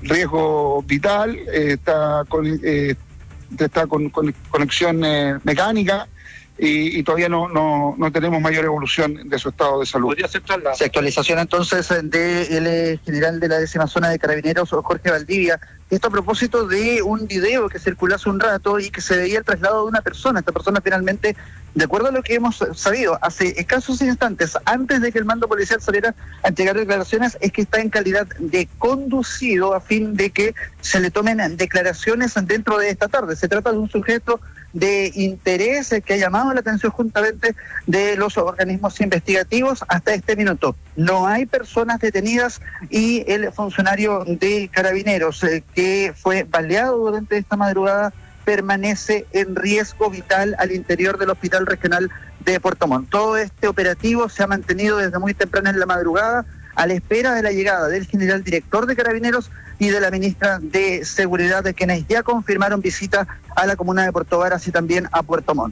riesgo vital, eh, está con... Eh, está con, con conexión eh, mecánica y, y todavía no, no, no tenemos mayor evolución de su estado de salud. ¿Podría ser la actualización entonces del de general de la décima zona de Carabineros, Jorge Valdivia? Esto a propósito de un video que circuló hace un rato y que se veía el traslado de una persona. Esta persona finalmente, de acuerdo a lo que hemos sabido hace escasos instantes, antes de que el mando policial saliera a entregar declaraciones, es que está en calidad de conducido a fin de que se le tomen declaraciones dentro de esta tarde. Se trata de un sujeto de interés que ha llamado la atención juntamente de los organismos investigativos hasta este minuto. No hay personas detenidas y el funcionario de Carabineros eh, que fue baleado durante esta madrugada permanece en riesgo vital al interior del Hospital Regional de Puerto Montt. Todo este operativo se ha mantenido desde muy temprano en la madrugada a la espera de la llegada del general director de Carabineros y de la ministra de Seguridad, de quienes ya confirmaron visita a la comuna de Puerto Varas y también a Puerto Montt.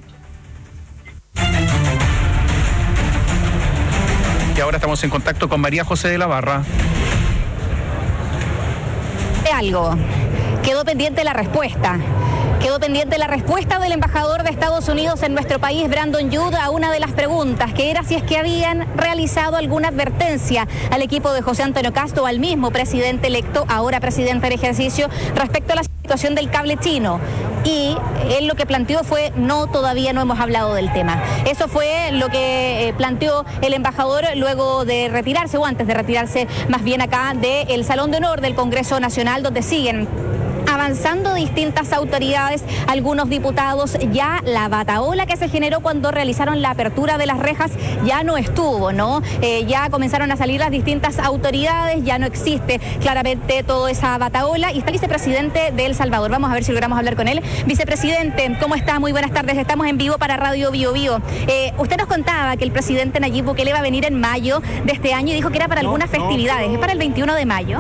Y ahora estamos en contacto con María José de la Barra. Algo. Quedó pendiente la respuesta. Quedó pendiente la respuesta del embajador de Estados Unidos en nuestro país, Brandon Yurt, a una de las preguntas, que era si es que habían realizado alguna advertencia al equipo de José Antonio Kast o al mismo presidente electo, ahora presidente en ejercicio, respecto a la situación del cable chino. Y él lo que planteó fue, no, todavía no hemos hablado del tema. Eso fue lo que eh, planteó el embajador luego de retirarse, o antes de retirarse más bien acá, del Salón de Honor del Congreso Nacional, donde siguen avanzando distintas autoridades, algunos diputados. Ya la batahola que se generó cuando realizaron la apertura de las rejas ya no estuvo, ¿no? Eh, ya comenzaron a salir las distintas autoridades, ya no existe claramente toda esa batahola. Y está el vicepresidente de El Salvador. Vamos a ver si logramos hablar con él. Vicepresidente, ¿cómo está? Muy buenas tardes. Estamos en vivo para Radio Bio Bio. Eh, usted nos contaba que el presidente Nayib Bukele va a venir en mayo de este año y dijo que era para algunas festividades. ¿Es para el veintiuno de mayo?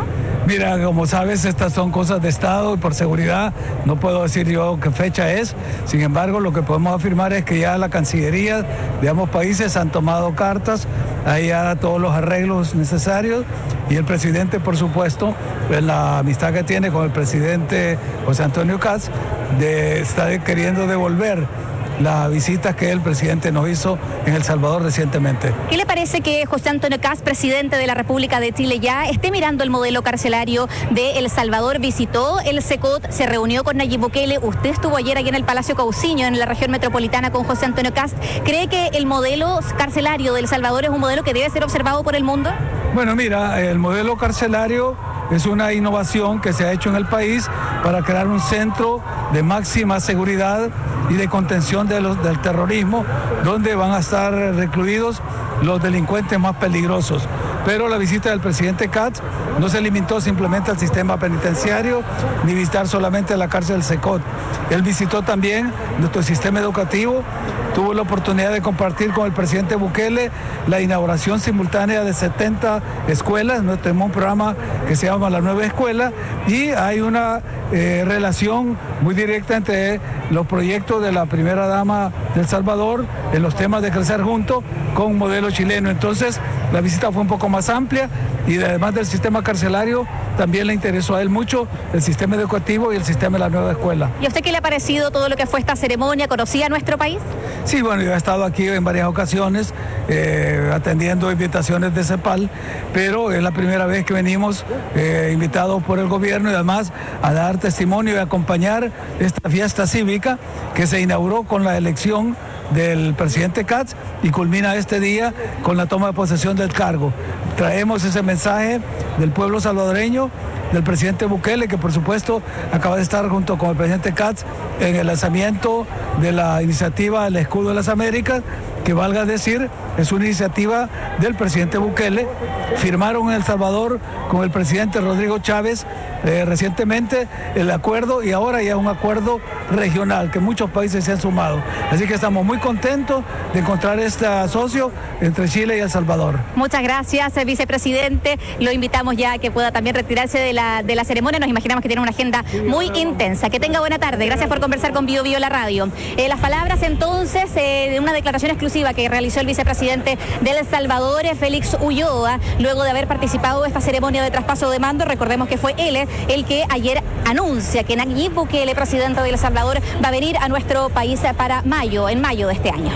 Mira, como sabes, estas son cosas de Estado y por seguridad no puedo decir yo qué fecha es. Sin embargo, lo que podemos afirmar es que ya la Cancillería de ambos países han tomado cartas, hay ya todos los arreglos necesarios y el presidente, por supuesto, en la amistad que tiene con el presidente José Antonio Kast, de, está queriendo devolver la visita que el presidente nos hizo en El Salvador recientemente. ¿Qué le parece que José Antonio Kast, presidente de la República de Chile, ya esté mirando el modelo carcelario de El Salvador? Visitó el SECOT, se reunió con Nayib Bukele, usted estuvo ayer aquí en el Palacio Cauciño, en la región metropolitana, con José Antonio Kast. ¿Cree que el modelo carcelario de El Salvador es un modelo que debe ser observado por el mundo? Bueno, mira, el modelo carcelario es una innovación que se ha hecho en el país para crear un centro de máxima seguridad y de contención de los, del terrorismo, donde van a estar recluidos los delincuentes más peligrosos. Pero la visita del presidente Kast no se limitó simplemente al sistema penitenciario, ni visitar solamente la cárcel del SECOT. Él visitó también nuestro sistema educativo, tuvo la oportunidad de compartir con el presidente Bukele la inauguración simultánea de setenta escuelas. Nos tenemos un programa que se llama La Nueva Escuela y hay una eh, relación muy directa entre los proyectos de la primera dama de El Salvador en los temas de crecer juntos con un modelo chileno. Entonces, la visita fue un poco más amplia y además del sistema carcelario, también le interesó a él mucho el sistema educativo y el sistema de la nueva escuela. ¿Y a usted qué le ha parecido todo lo que fue esta ceremonia? ¿Conocía nuestro país? Sí, bueno, yo he estado aquí en varias ocasiones eh, atendiendo invitaciones de CEPAL, pero es la primera vez que venimos eh, invitados por el gobierno y además a dar testimonio y acompañar esta fiesta cívica que se inauguró con la elección del presidente Kast y culmina este día con la toma de posesión del cargo. Traemos ese mensaje del pueblo salvadoreño, del presidente Bukele, que por supuesto acaba de estar junto con el presidente Kast en el lanzamiento de la iniciativa El Escudo de las Américas, que valga decir, es una iniciativa del presidente Bukele. Firmaron en El Salvador con el presidente Rodrigo Chávez eh, recientemente el acuerdo y ahora ya un acuerdo regional que muchos países se han sumado. Así que estamos muy contentos de encontrar este socio entre Chile y El Salvador. Muchas gracias, vicepresidente. Lo invitamos ya a que pueda también retirarse de la, de la ceremonia. Nos imaginamos que tiene una agenda muy intensa. Que tenga buena tarde. Gracias por conversar con Bio Bio La Radio. Eh, las palabras entonces eh, de una declaración exclusiva que realizó el vicepresidente de El Salvador, Félix Ulloa, luego de haber participado de esta ceremonia de traspaso de mando. Recordemos que fue él el que ayer anuncia que Nayib Bukele, presidente de El Salvador, va a venir a nuestro país para mayo, en mayo de este año.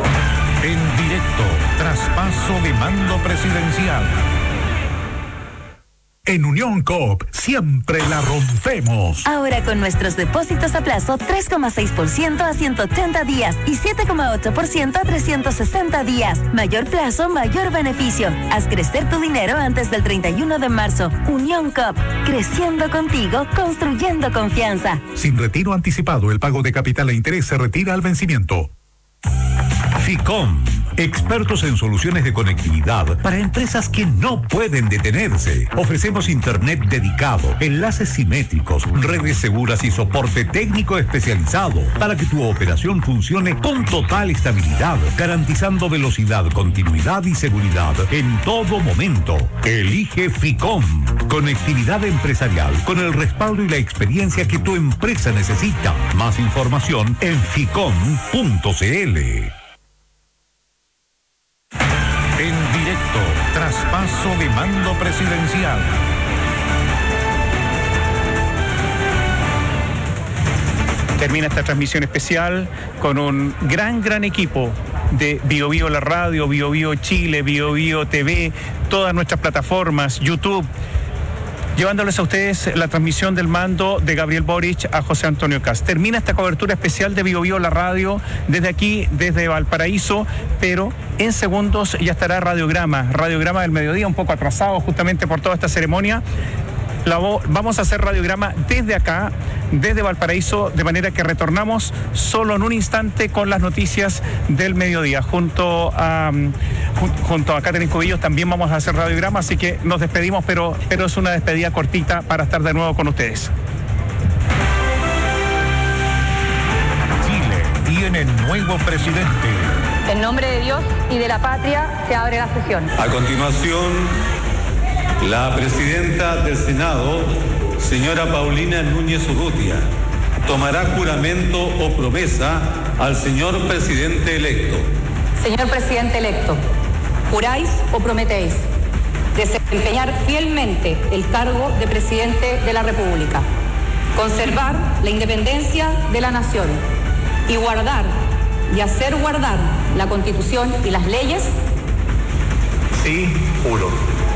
En directo, traspaso de mando presidencial. En Unión Coop siempre la rompemos. Ahora con nuestros depósitos a plazo tres coma seis por ciento a ciento ochenta días y siete coma ocho por ciento a trescientos sesenta días. Mayor plazo, mayor beneficio. Haz crecer tu dinero antes del treinta y uno de marzo. Unión Coop, creciendo contigo, construyendo confianza. Sin retiro anticipado, el pago de capital e interés se retira al vencimiento. FICOM, expertos en soluciones de conectividad para empresas que no pueden detenerse. Ofrecemos internet dedicado, enlaces simétricos, redes seguras y soporte técnico especializado para que tu operación funcione con total estabilidad, garantizando velocidad, continuidad y seguridad en todo momento. Elige FICOM, conectividad empresarial con el respaldo y la experiencia que tu empresa necesita. Más información en ficom punto cl. En directo, traspaso de mando presidencial. Termina esta transmisión especial con un gran, gran equipo de Bio Bio La Radio, Bio Bio Chile, Bio Bio T V, todas nuestras plataformas, YouTube, llevándoles a ustedes la transmisión del mando de Gabriel Boric a José Antonio Kast. Termina esta cobertura especial de Bio Bio La Radio desde aquí, desde Valparaíso, pero en segundos ya estará Radiograma, Radiograma del mediodía, un poco atrasado justamente por toda esta ceremonia. La vo- vamos a hacer Radiograma desde acá, desde Valparaíso, de manera que retornamos solo en un instante con las noticias del mediodía. Junto a, jun- junto a Catherine Cubillos también vamos a hacer Radiograma, así que nos despedimos, pero, pero es una despedida cortita para estar de nuevo con ustedes. Chile tiene nuevo presidente. En nombre de Dios y de la patria se abre la sesión. A continuación, La presidenta del Senado, señora Paulina Núñez Urrutia, tomará juramento o promesa al señor presidente electo. Señor presidente electo, ¿juráis o prometéis desempeñar fielmente el cargo de presidente de la República, conservar la independencia de la nación y guardar y hacer guardar la Constitución y las leyes? Sí, juro.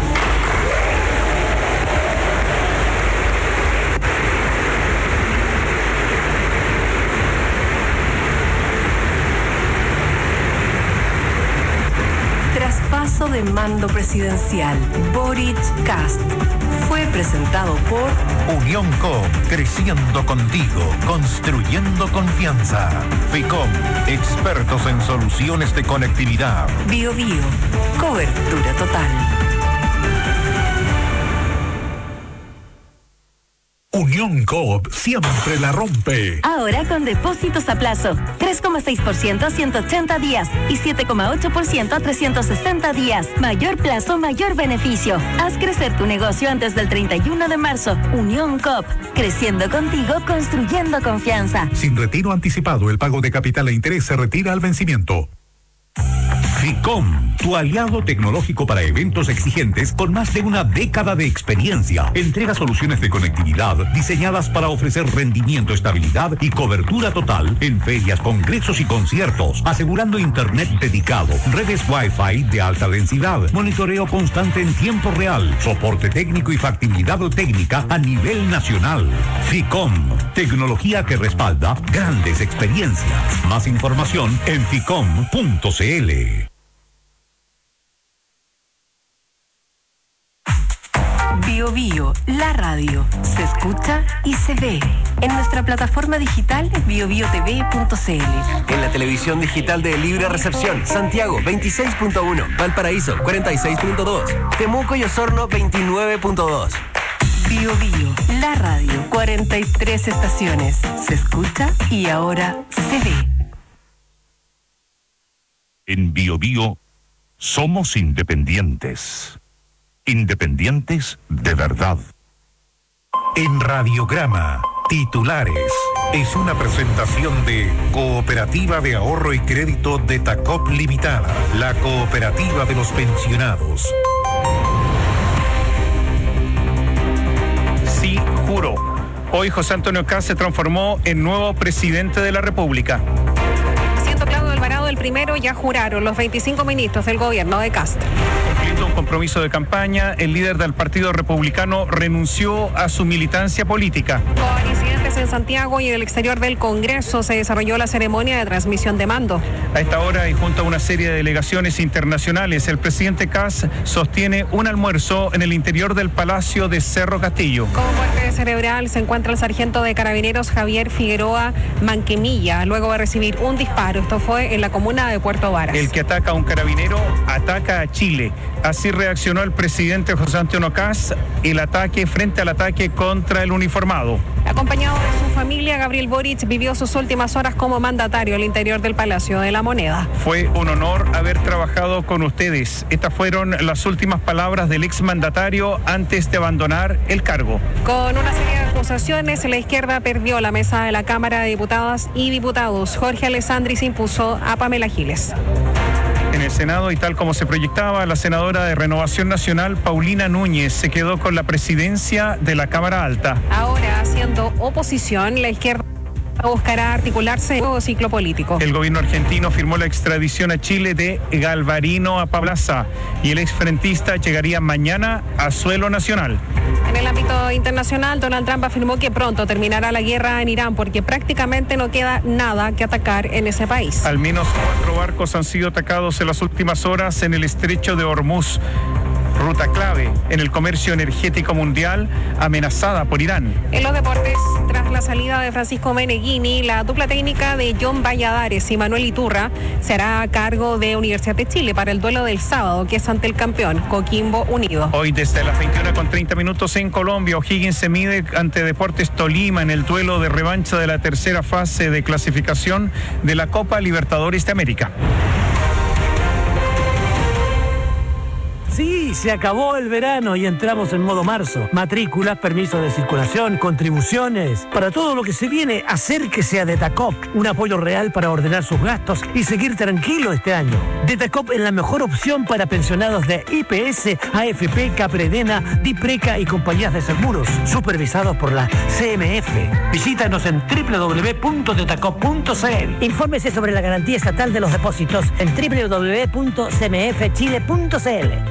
Traspaso de mando presidencial. Boric Kast. Fue presentado por Unión Coop, creciendo contigo, construyendo confianza. Ficom, expertos en soluciones de conectividad. Bio Bio, cobertura total. Unión Coop siempre la rompe. Ahora con depósitos a plazo, tres coma seis por ciento a ciento ochenta días y siete coma ocho por ciento a trescientos sesenta días. Mayor plazo, mayor beneficio. Haz crecer tu negocio antes del treinta y uno de marzo. Unión Coop, creciendo contigo, construyendo confianza. Sin retiro anticipado, el pago de capital e interés se retira al vencimiento. Ficom, tu aliado tecnológico para eventos exigentes con más de una década de experiencia. Entrega soluciones de conectividad diseñadas para ofrecer rendimiento, estabilidad y cobertura total en ferias, congresos y conciertos, asegurando internet dedicado, redes Wi-Fi de alta densidad, monitoreo constante en tiempo real, soporte técnico y factibilidad técnica a nivel nacional. Ficom, tecnología que respalda grandes experiencias. Más información en ficom punto cl. Bio Bio, la radio, se escucha y se ve. En nuestra plataforma digital bio bio t v punto c l. En la televisión digital de Libre Recepción, Santiago veintiséis punto uno, Valparaíso cuarenta y seis punto dos, Temuco y Osorno veintinueve punto dos. Bio Bio, la radio, cuarenta y tres estaciones, se escucha y ahora se ve. En Bio Bio somos independientes. Independientes de verdad. En Radiograma, titulares. Es una presentación de Cooperativa de Ahorro y Crédito de Tacop Limitada, la cooperativa de los pensionados. Sí, juro. Hoy José Antonio Kast se transformó en nuevo presidente de la República. Claudio Alvarado el primero ya juraron los veinticinco ministros del gobierno de Kast. Cumpliendo un compromiso de campaña, el líder del Partido Republicano renunció a su militancia política. Con incidentes en Santiago y en el exterior del Congreso se desarrolló la ceremonia de transmisión de mando. A esta hora y junto a una serie de delegaciones internacionales, el presidente Kast sostiene un almuerzo en el interior del Palacio de Cerro Castillo. Con muerte cerebral se encuentra el sargento de Carabineros Javier Figueroa Manquemilla, luego de recibir un disparo. Esto fue en la comuna de Puerto Varas. El que ataca a un carabinero ataca a Chile. Así reaccionó el presidente José Antonio Kast el ataque frente al ataque contra el uniformado. Acompañado de su familia, Gabriel Boric vivió sus últimas horas como mandatario al interior del Palacio de la Moneda. Fue un honor haber trabajado con ustedes. Estas fueron las últimas palabras del exmandatario antes de abandonar el cargo. Con una serie de acusaciones, la izquierda perdió la mesa de la Cámara de Diputadas y Diputados. Jorge Alessandri se impuso a Pamela Giles. En el Senado, y tal como se proyectaba, la senadora de Renovación Nacional, Paulina Núñez, se quedó con la presidencia de la Cámara Alta. Ahora, haciendo oposición, la izquierda buscará articularse en un nuevo ciclo político. El gobierno argentino firmó la extradición a Chile de Galvarino Apablaza y el exfrentista llegaría mañana a suelo nacional. En el ámbito internacional, Donald Trump afirmó que pronto terminará la guerra en Irán porque prácticamente no queda nada que atacar en ese país. Al menos cuatro barcos han sido atacados en las últimas horas en el estrecho de Hormuz, ruta clave en el comercio energético mundial, amenazada por Irán. En los deportes, tras la salida de Francisco Meneghini, la dupla técnica de John Valladares y Manuel Iturra se hará a cargo de Universidad de Chile para el duelo del sábado, que es ante el campeón Coquimbo Unido. Hoy desde las veintiuna con treinta minutos en Colombia, O'Higgins se mide ante Deportes Tolima en el duelo de revancha de la tercera fase de clasificación de la Copa Libertadores de América. Sí, se acabó el verano y entramos en modo marzo. Matrículas, permisos de circulación, contribuciones. Para todo lo que se viene, acérquese a Detacop. Un apoyo real para ordenar sus gastos y seguir tranquilo este año. Detacop es la mejor opción para pensionados de I P S, A F P, Capredena, Dipreca y compañías de seguros, supervisados por la C M F. Visítanos en doble u doble u doble u punto detacop punto c l. Infórmese sobre la garantía estatal de los depósitos en doble u doble u doble u punto c m f chile punto c l.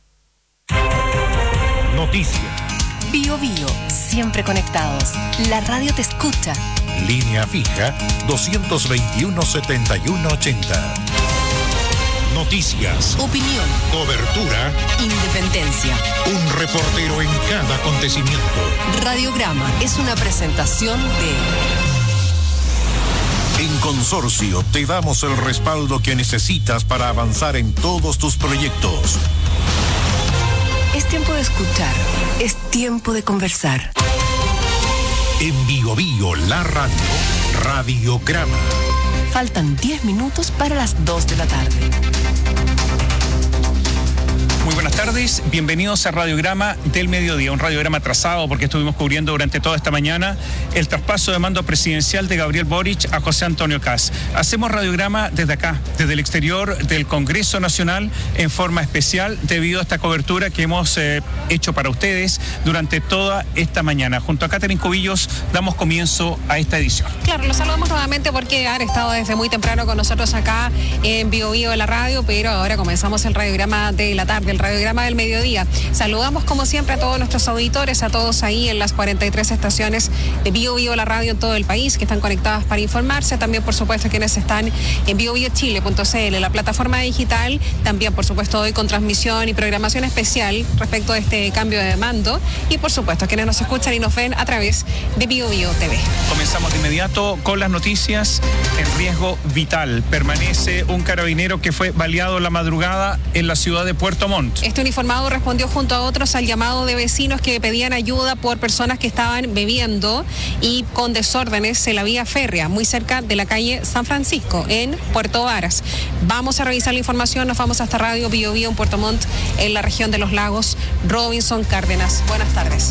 Noticias. Bio Bio, siempre conectados. La radio te escucha. Línea fija doscientos veintiuno, setenta y uno ochenta. Noticias. Opinión. Cobertura. Independencia. Un reportero en cada acontecimiento. Radiograma es una presentación de... En Consorcio te damos el respaldo que necesitas para avanzar en todos tus proyectos. Es tiempo de escuchar. Es tiempo de conversar. En Bio Bio, la radio. Radiograma. Faltan diez minutos para las dos de la tarde. Muy buenas tardes, bienvenidos a Radiograma del Mediodía, un radiograma atrasado porque estuvimos cubriendo durante toda esta mañana el traspaso de mando presidencial de Gabriel Boric a José Antonio Kast. Hacemos radiograma desde acá, desde el exterior del Congreso Nacional, en forma especial debido a esta cobertura que hemos eh, hecho para ustedes durante toda esta mañana. Junto a Catherine Cubillos damos comienzo a esta edición. Claro, los saludamos nuevamente porque han estado desde muy temprano con nosotros acá en Bio Bio de la radio, pero ahora comenzamos el radiograma de la tarde, el radiograma del mediodía. Saludamos como siempre a todos nuestros auditores, a todos ahí en las cuarenta y tres estaciones de Bio Bio la radio en todo el país que están conectadas para informarse. También, por supuesto, quienes están en bio bio chile punto c l, la plataforma digital. También, por supuesto, hoy con transmisión y programación especial respecto a este cambio de mando. Y, por supuesto, quienes nos escuchan y nos ven a través de Bio Bio T V. Comenzamos de inmediato con las noticias. En riesgo vital permanece un carabinero que fue baleado la madrugada en la ciudad de Puerto Montt. Este uniformado respondió junto a otros al llamado de vecinos que pedían ayuda por personas que estaban bebiendo y con desórdenes en la vía férrea, muy cerca de la calle San Francisco, en Puerto Varas. Vamos a revisar la información, nos vamos hasta Radio Bio Bio en Puerto Montt, en la región de los lagos. Robinson Cárdenas, buenas tardes.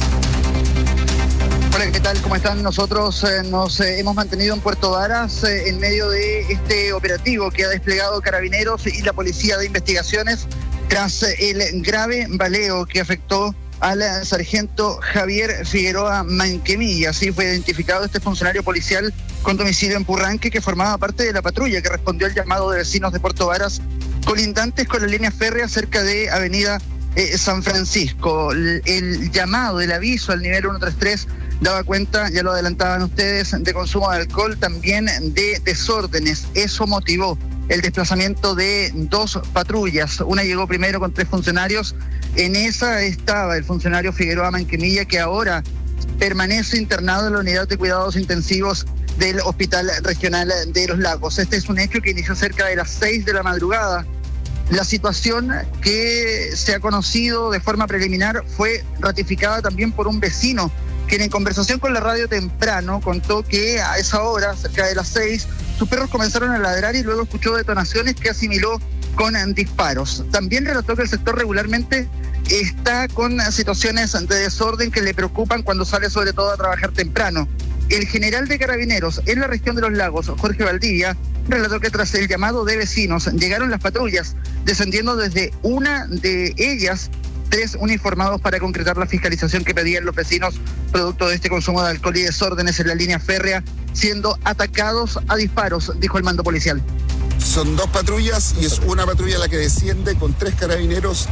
Hola, ¿qué tal? ¿Cómo están? Nosotros eh, nos eh, hemos mantenido en Puerto Varas eh, en medio de este operativo que ha desplegado Carabineros y la Policía de Investigaciones tras el grave baleo que afectó al sargento Javier Figueroa Manquemilla. Así fue identificado este funcionario policial con domicilio en Purranque, que formaba parte de la patrulla que respondió al llamado de vecinos de Puerto Varas, colindantes con la línea férrea cerca de Avenida eh, San Francisco. El, el llamado, el aviso al nivel ciento treinta y tres daba cuenta, ya lo adelantaban ustedes, de consumo de alcohol, también de desórdenes. Eso motivó el desplazamiento de dos patrullas. Una llegó primero con tres funcionarios. En esa estaba el funcionario Figueroa Manquemilla, que ahora permanece internado en la unidad de cuidados intensivos del Hospital Regional de Los Lagos. Este es un hecho que inició cerca de las seis de la madrugada. La situación que se ha conocido de forma preliminar fue ratificada también por un vecino, quien en conversación con la radio temprano contó que a esa hora, cerca de las seis, sus perros comenzaron a ladrar y luego escuchó detonaciones que asimiló con disparos. También relató que el sector regularmente está con situaciones de desorden que le preocupan cuando sale sobre todo a trabajar temprano. El general de Carabineros en la región de Los Lagos, Jorge Valdivia, relató que tras el llamado de vecinos llegaron las patrullas, descendiendo desde una de ellas tres uniformados para concretar la fiscalización que pedían los vecinos producto de este consumo de alcohol y desórdenes en la línea férrea, siendo atacados a disparos, dijo el mando policial. Son dos patrullas y es una patrulla la que desciende con tres carabineros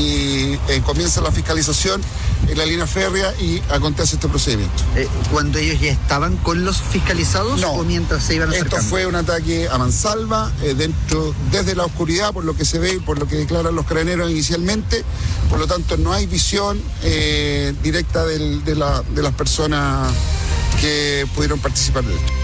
y eh, comienza la fiscalización en la línea férrea y acontece este procedimiento. Eh, ¿Cuando ellos ya estaban con los fiscalizados no, o mientras se iban acercando? Esto fue un ataque a mansalva, eh, dentro, desde la oscuridad, por lo que se ve y por lo que declaran los carabineros inicialmente. Por lo tanto, no hay visión eh, directa del, de, la, de las personas que pudieron participar de esto.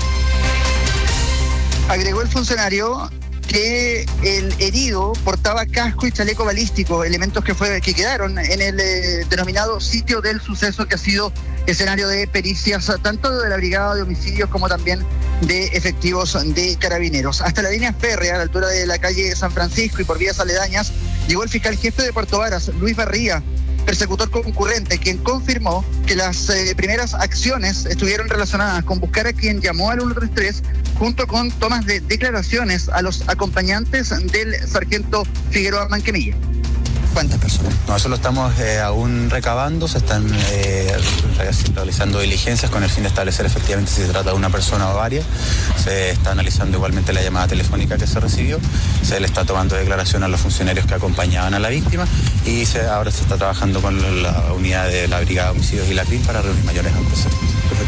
Agregó el funcionario que el herido portaba casco y chaleco balístico, elementos que fue que quedaron en el eh, denominado sitio del suceso, que ha sido escenario de pericias tanto de la Brigada de Homicidios como también de efectivos de Carabineros. Hasta la línea férrea, a la altura de la calle San Francisco y por vías aledañas, llegó el fiscal jefe de Puerto Varas, Luis Barría, persecutor concurrente, quien confirmó que las eh, primeras acciones estuvieron relacionadas con buscar a quien llamó al ciento treinta y tres, junto con tomas de declaraciones a los acompañantes del sargento Figueroa Manquemilla. ¿Cuántas personas? No, eso lo estamos eh, aún recabando, se están eh, realizando diligencias con el fin de establecer efectivamente si se trata de una persona o varias. Se está analizando igualmente la llamada telefónica que se recibió, se le está tomando declaración a los funcionarios que acompañaban a la víctima y se, ahora se está trabajando con la unidad de la Brigada de Homicidios y la C R I M para reunir mayores antecedentes.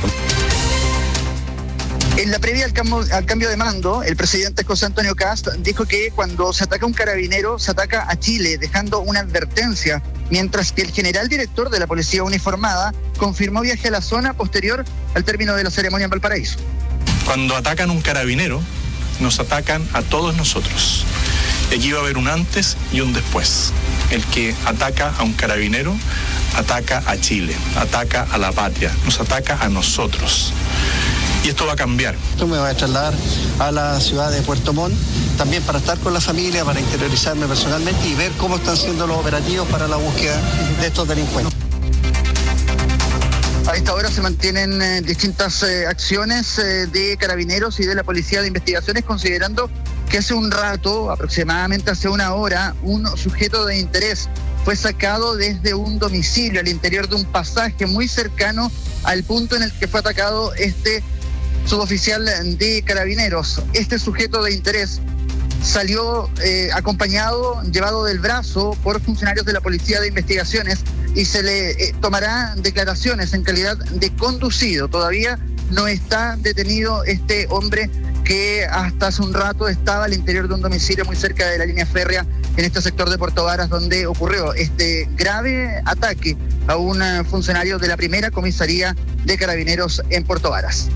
En la previa al cambio, al cambio de mando, el presidente José Antonio Kast dijo que cuando se ataca a un carabinero, se ataca a Chile, dejando una advertencia, mientras que el general director de la Policía Uniformada confirmó viaje a la zona posterior al término de la ceremonia en Valparaíso. Cuando atacan a un carabinero, nos atacan a todos nosotros. Y aquí va a haber un antes y un después. El que ataca a un carabinero, ataca a Chile, ataca a la patria, nos ataca a nosotros. Y esto va a cambiar. Esto me va a trasladar a la ciudad de Puerto Montt, también para estar con la familia, para interiorizarme personalmente y ver cómo están siendo los operativos para la búsqueda de estos delincuentes. A esta hora se mantienen eh, distintas eh, acciones eh, de carabineros y de la Policía de Investigaciones, considerando que hace un rato, aproximadamente hace una hora, un sujeto de interés fue sacado desde un domicilio al interior de un pasaje muy cercano al punto en el que fue atacado este suboficial de carabineros. Este sujeto de interés salió eh, acompañado, llevado del brazo por funcionarios de la Policía de Investigaciones y se le eh, tomará declaraciones en calidad de conducido. Todavía no está detenido este hombre que hasta hace un rato estaba al interior de un domicilio muy cerca de la línea férrea en este sector de Puerto Varas, donde ocurrió este grave ataque a un funcionario de la primera comisaría de carabineros en Puerto Varas.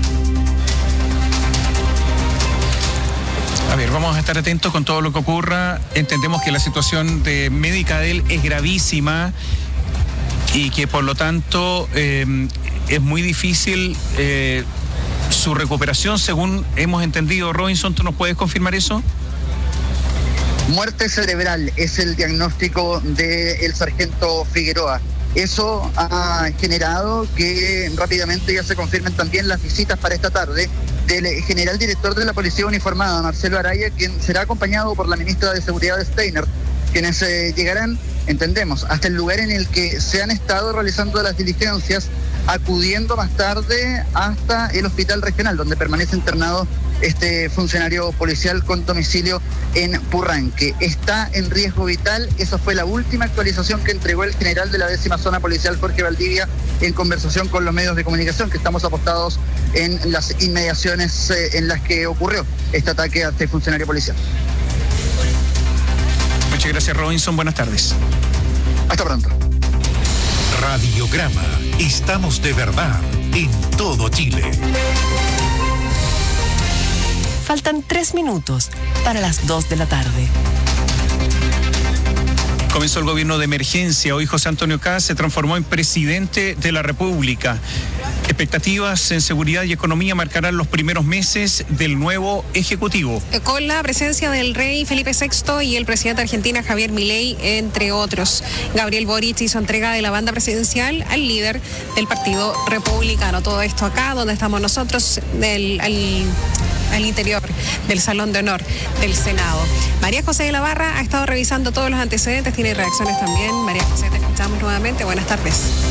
A ver, vamos a estar atentos con todo lo que ocurra. Entendemos que la situación de médica de él es gravísima y que por lo tanto eh, es muy difícil eh, su recuperación, según hemos entendido. Robinson, ¿tú nos puedes confirmar eso? Muerte cerebral es el diagnóstico del sargento Figueroa. Eso ha generado que rápidamente ya se confirmen también las visitas para esta tarde del general director de la Policía Uniformada, Marcelo Araya, quien será acompañado por la ministra de Seguridad, Steiner, quienes eh, llegarán, entendemos, hasta el lugar en el que se han estado realizando las diligencias, acudiendo más tarde hasta el hospital regional, donde permanece internado este funcionario policial con domicilio en Purranque. Está en riesgo vital. Esa fue la última actualización que entregó el general de la décima zona policial, Jorge Valdivia, en conversación con los medios de comunicación, que estamos apostados en las inmediaciones eh, en las que ocurrió este ataque a este funcionario policial. Muchas gracias, Robinson. Buenas tardes. Hasta pronto. Radiograma. Estamos de verdad en todo Chile. Faltan tres minutos para las dos de la tarde. Comenzó el gobierno de emergencia. Hoy José Antonio Kast se transformó en presidente de la República. Expectativas en seguridad y economía marcarán los primeros meses del nuevo Ejecutivo. Con la presencia del rey Felipe sexto y el presidente de Argentina Javier Milei, entre otros. Gabriel Boric hizo entrega de la banda presidencial al líder del Partido Republicano. Todo esto acá, donde estamos nosotros, del, al, al interior del Salón de Honor del Senado. María José de la Barra ha estado revisando todos los antecedentes, tiene reacciones también. María José, te escuchamos nuevamente. Buenas tardes.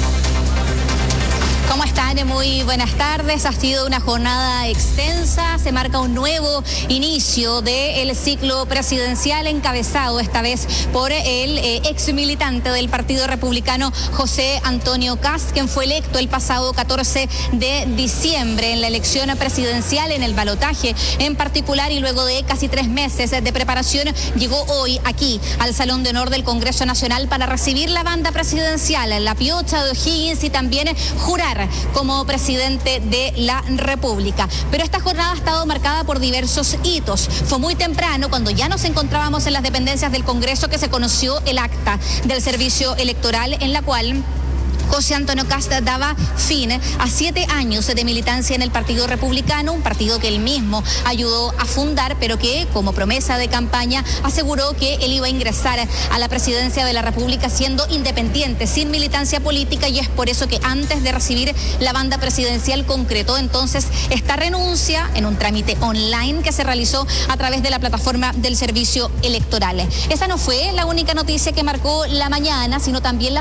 ¿Cómo están? Muy buenas tardes. Ha sido una jornada extensa. Se marca un nuevo inicio del ciclo presidencial encabezado esta vez por el eh, ex militante del Partido Republicano José Antonio Kast, quien fue electo el pasado catorce de diciembre en la elección presidencial, en el balotaje en particular, y luego de casi tres meses de preparación llegó hoy aquí al Salón de Honor del Congreso Nacional para recibir la banda presidencial, la piocha de O'Higgins, y también jurar como presidente de la República. Pero esta jornada ha estado marcada por diversos hitos. Fue muy temprano, cuando ya nos encontrábamos en las dependencias del Congreso, que se conoció el acta del servicio electoral, en la cual José Antonio Kast daba fin a siete años de militancia en el Partido Republicano, un partido que él mismo ayudó a fundar, pero que como promesa de campaña aseguró que él iba a ingresar a la presidencia de la República siendo independiente, sin militancia política, y es por eso que antes de recibir la banda presidencial concretó entonces esta renuncia en un trámite online que se realizó a través de la plataforma del servicio electoral. Esa no fue la única noticia que marcó la mañana, sino también la